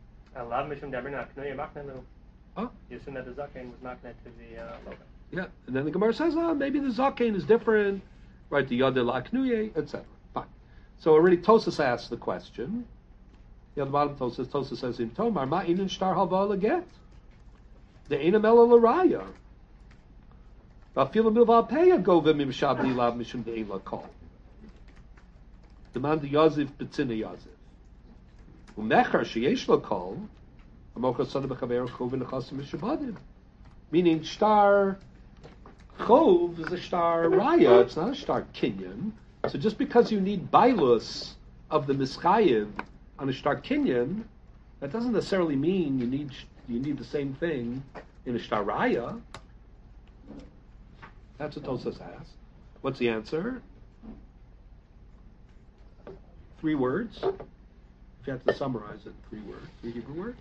You assume that the Zaken was makneh to the Loga. Yeah, and then the Gemara says, maybe the Zaken is different, right? The Yadeh La'aknuye, etc. Fine. So already Tosas asked the question. The other bottom Tosas says in Tomar, Ma'inin shtar halva leget. The Einam Ela l'raya. V'afilu milva peya gova mimshab lilav mishum de'ein lakol. Demand Yaziv B'tzina Yaziv. U'mechar sheyesh lakol. Amocha sada b'chaver chov v'nechasim mishabadim. Meaning shtar chov is a shtar raya. It's not a shtar kinyan. So just because you need bailus of the mischayev on a shtar kinyan, that doesn't necessarily mean you need the same thing in a shtar raya. That's what Tosas asked. What's the answer? 3 words. If you have to summarize it in 3 words, 3 Hebrew words.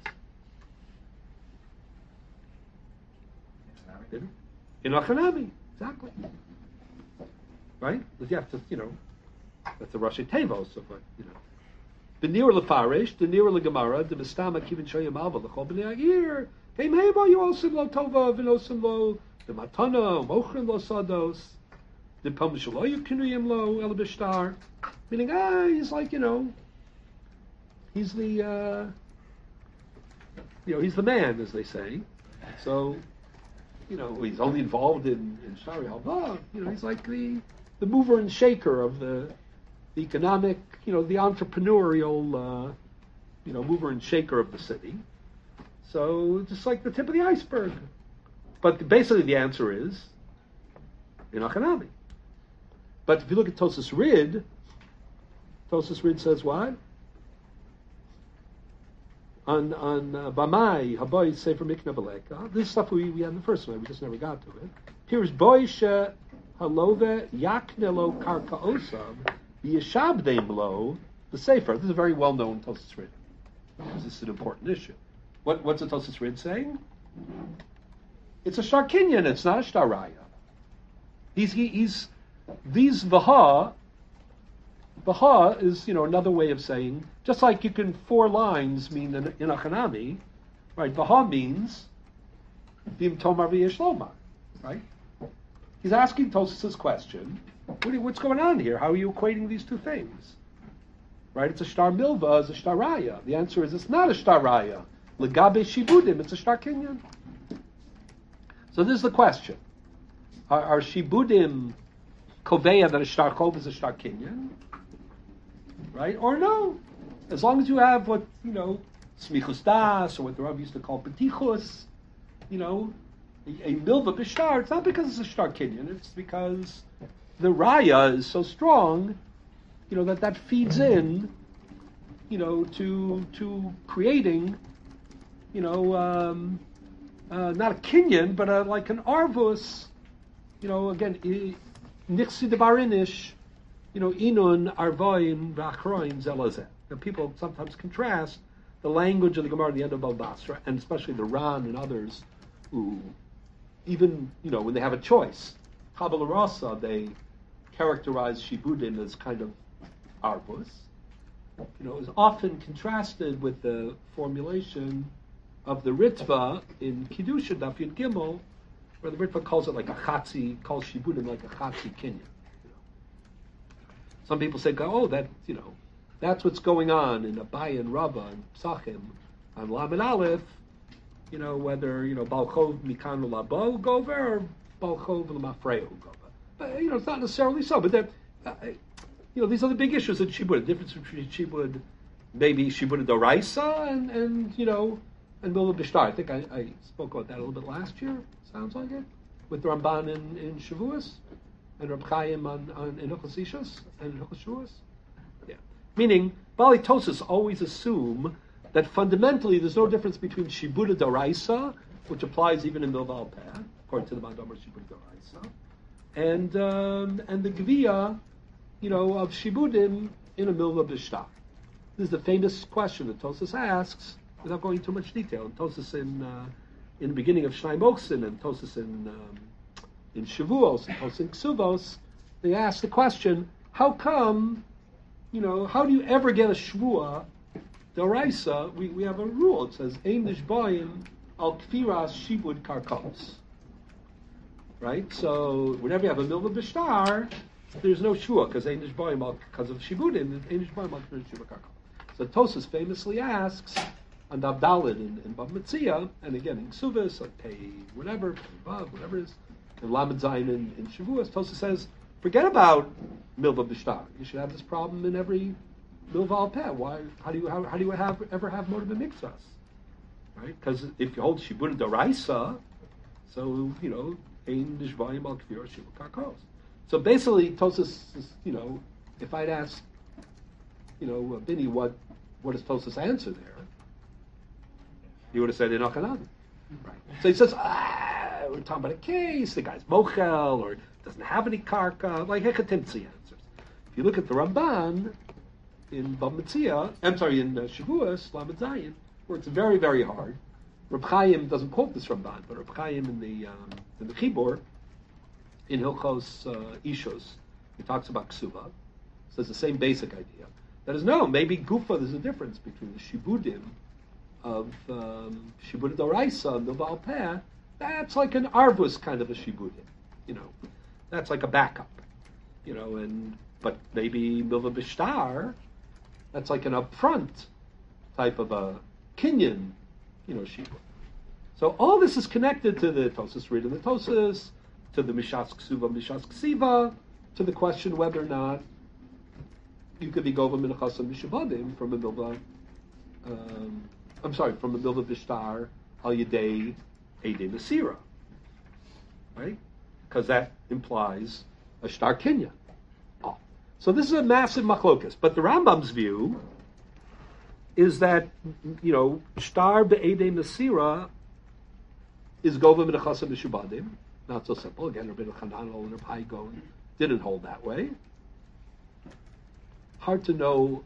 In Achanami, exactly. Right? But you have to, that's the Rashi Tevos of what, B'nir l'farish, b'nir l'gemara, d'mistama kivin shoyim alva l'chol b'nei ha'ir, hey meibo you osim lo tova, v'nosim lo, d'matana, mochrin lo sados, d'pom shalo yukinuyim lo, el b'shtar. Meaning, he's like, he's the, he's the man, as they say. So, he's only involved in Shari Halva. He's like the mover and shaker of the economic, the entrepreneurial, mover and shaker of the city. So, just like the tip of the iceberg. But basically the answer is in Achanami. But if you look at Tosas Rid says what? On Bamai, Haboy Sefer Mikneh B'Leika. This is stuff we had in the first one, we just never got to it. Here's Boisha Halove Yaknelo Karka Osam, Yeshabdeim Lo, the Sefer. This is a very well-known Tosas Rid, because this is an important issue. What's the Tosas Rid saying? It's a shtar kinyan, it's not a shtar raya. These Vaha is, another way of saying, just like you can 4 lines mean in Achanami, right? Vaha means Bim Tomar V'yesh Lomar, right? He's asking Tosfos' question. What's going on here? How are you equating these two things? Right? It's a shtar milva, it's a shtar raya. The answer is it's not a shtar raya. Legabe shibudim, it's a shtar kinyan. So this is the question. Are shibudim koveya that a shtar chov is a shtar kinyan? Right? Or no? As long as you have what, smichus das, or what the Rav used to call petichus, a milva b'shtar, it's not because it's a shtar kinyan, it's because the raya is so strong, that feeds in, to creating, not a kinyan, but like an arvus, again, nixi debarinish, inun arvoim v'achroim zelazeh. People sometimes contrast the language of the Gemara at the end of Bava Basra, and especially the Ran and others, who even, when they have a choice, Chabal Rasa, they characterize shibudim as kind of arvus. Is often contrasted with the formulation of the Ritva in Kiddusha Daf Yud Gimel, where the Ritva calls it like a chatzi, calls shibudim like a chatzi kinyan. Some people say, that's what's going on in Abaye and Rava and Psachim on Lamed Aleph, whether, Balchov Mikanu Labo Gover or Balchov Lamafreo Gover. But, it's not necessarily so. But, these are the big issues in Shibud. The difference between Shibud, maybe Shibud Doraisa and Milva Bishtar. I think I spoke about that a little bit last year, sounds like it, with the Ramban in Shavuos and Reb Chaim in Hilchos Ishus and in Hilchos Shavuos. Yeah. Meaning, Bali Tosfos always assume that fundamentally there's no difference between Shibud Doraisa, which applies even in Milva Al-Peh, according to the Mandomer Shibud Doraisa, and the Gviya, of Shibudim in a Milva Bishtar. This is the famous question that Tosfos asks, without going into much detail. And Tosfos in the beginning of Shnai Moksin, and Tosfos in Shavuos, and Tosfos in Ksuvos, they ask the question, how come, how do you ever get a Shvua Doraisa? We have a rule. It says, Ein nishboim al kfiras shibud karkos. Right? So whenever you have a Milva Bishtar, there's no shua because of shibudim. So Tosfos famously asks on Daf Daled in Bava Metzia, and again in Ksuvos, or Pei whatever, whatever it is, and Lamed Zayin in Shavuos, Tosfos says, forget about Milva Bishtar. You should have this problem in every Milva Al-Peh. Why? How do you ever have Moed B'Miktzas? Right? Because if you hold Shibud Doraisa, so Ein Nishbayim Al Kfir Shibud Karkos. So basically, Tosfos is, if I'd asked, Bini, what does Tosfos answer there? He would have said Enochanan. Right. So he says, we're talking about a case, the guy's mochel, or doesn't have any karka, like Hechatimtzi answers. If you look at the Ramban in Bava Metzia, in Shavuos, Lamed Zayin, where it's very, very hard. Reb Chaim doesn't quote this Ramban, but Reb Chaim in the Chibur, in Hilchos Ishos, he talks about Ksuva. So it's the same basic idea. That is, maybe Gufa, there's a difference between the Shibudim of Shibud Doraisa and the Valpeh. That's like an Arvus kind of a Shibudim. That's like a backup. But maybe Milva Bishtar, that's like an upfront type of a Kinyan, Shibud. So all this is connected to the Tosfos reading the Tosfos, to the Mishas Ksuva, Mishas Ksiva, to the question whether or not you could be Gova Minachas and Mishuvadim from a Milva, from a Milva Bishtar Al Yedei Eidei Masira, right? Because that implies a Shtar Kinyan. Oh. So this is a massive machlokas. But the Rambam's view is that, Shtar Be'eidei Masira is Gova Minachas and Mishuvadim. Not so simple. Again, Rabbi Chanan and Rabbi Hai Gaon didn't hold that way. Hard to know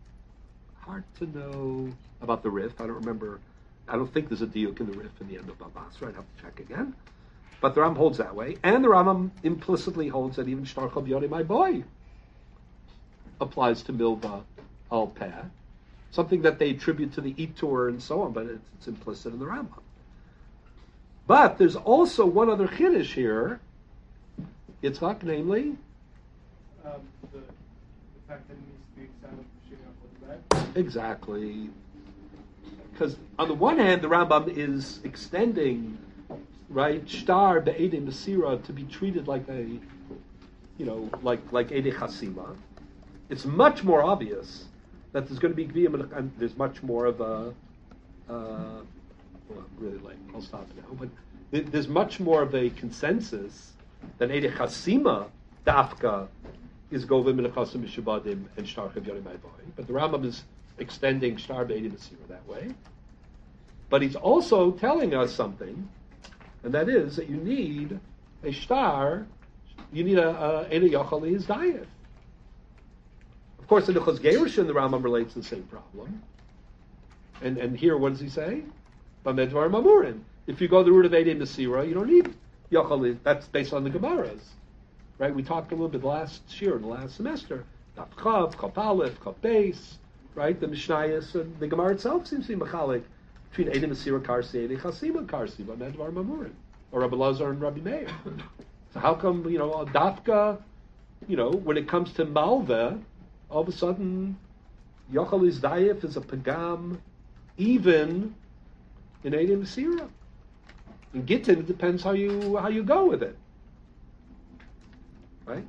about the Rif. I don't remember. I don't think there's a diuk in the Rif in the end of Bava Basra. I'd have to check again. But the Ram holds that way. And the Rambam implicitly holds that even Shtar Chol B'Yodei My Boy applies to Milva Al-Peh. Something that they attribute to the Itur and so on, but it's implicit in the Rambam. But there's also one other chiddush here, Yitzchak, namely? The fact that it needs to be examined for Shia for the bag. Exactly. Because on the one hand, the Rambam is extending, right, shtar be'edei mesira to be treated like a, like edei chasima. It's much more obvious that there's going to be gviyim, and there's much more of a, well, I'm really late, I'll stop now, but there's much more of a consensus that edei chasima dafka is govim menachasim mishabadim and shtar chavyarim ma'avoy. But the Rambam is extending shtar be'edei mesira that way. But he's also telling us something, and that is that you need a shtar, you need a yochel his diet. Of course, in the Chos Gerushin, the Rambam relates the same problem. And here, what does he say? Bamedvar Mamurin. If you go the route of Edei Mesira, you don't need yochel. That's based on the Gemaras. Right? We talked a little bit last year, in the last semester. Daf Chav, Chaf Aleph, Chaf Beis, right? The Mishnayos, and the Gemara itself seems to be machalik between Edei Mesira Karsi, Edei Chasima Karsi, Bamedvar Mamurin, or Rabbi Lazar and Rabbi Meir. So how come, Dafka, when it comes to Malva, all of a sudden, Yochel Izdayef is a pagam, even in Edei Mesira. In Gittin, it depends how you go with it, right?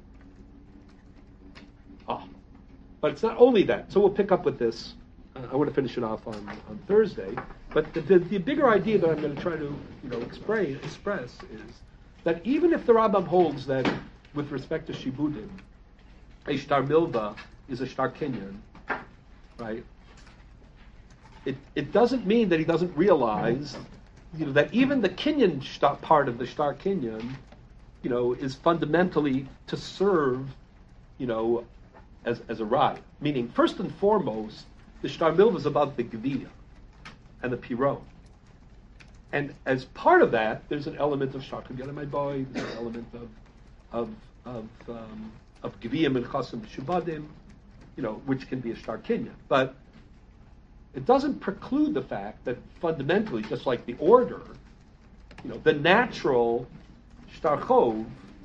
But it's not only that. So we'll pick up with this. I want to finish it off on Thursday. But the bigger idea that I'm going to try to express is that even if the Rambam holds that with respect to Shibudim, a shtar milva is a shtar kinyan, right? It doesn't mean that he doesn't realize, that even the kinyan part of the shtar kinyan, is fundamentally to serve, as a ride. Meaning, first and foremost, the shtar milva is about the geviyah and the piron. And as part of that, there's an element of shtar kavyanim ma'avoy, there's an element of geviyim and chasim shubadim, which can be a shtar kinyan. But it doesn't preclude the fact that fundamentally, just like the order, the natural shtar chov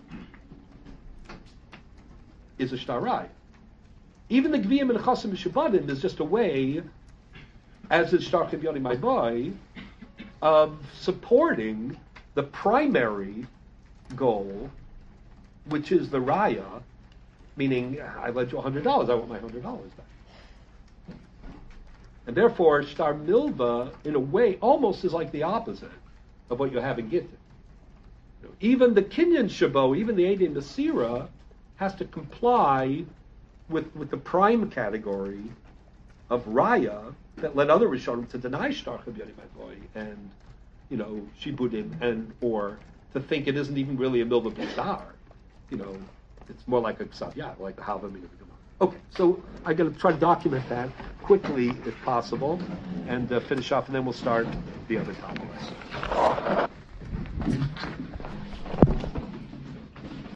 is a shtar rai. Even the geviyim and chasim shubadim is just a way, as is shtar kavyanim ma'avoy, of supporting the primary goal, which is the raya, meaning I led you $100, I want my $100 back. And therefore, shtar milva, in a way, almost is like the opposite of what you have in Gittin. Even the kinyan shabo, even the Edei Mesira, has to comply with the prime category of raya that led other Rishonim to deny shtar chavyanim ma'avoy and, shibudim, and or to think it isn't even really a milva b'shtar. It's more like a ksav, like the halvamim of the Gemara. Okay, so I'm going to try to document that quickly if possible, and finish off, and then we'll start the other topics.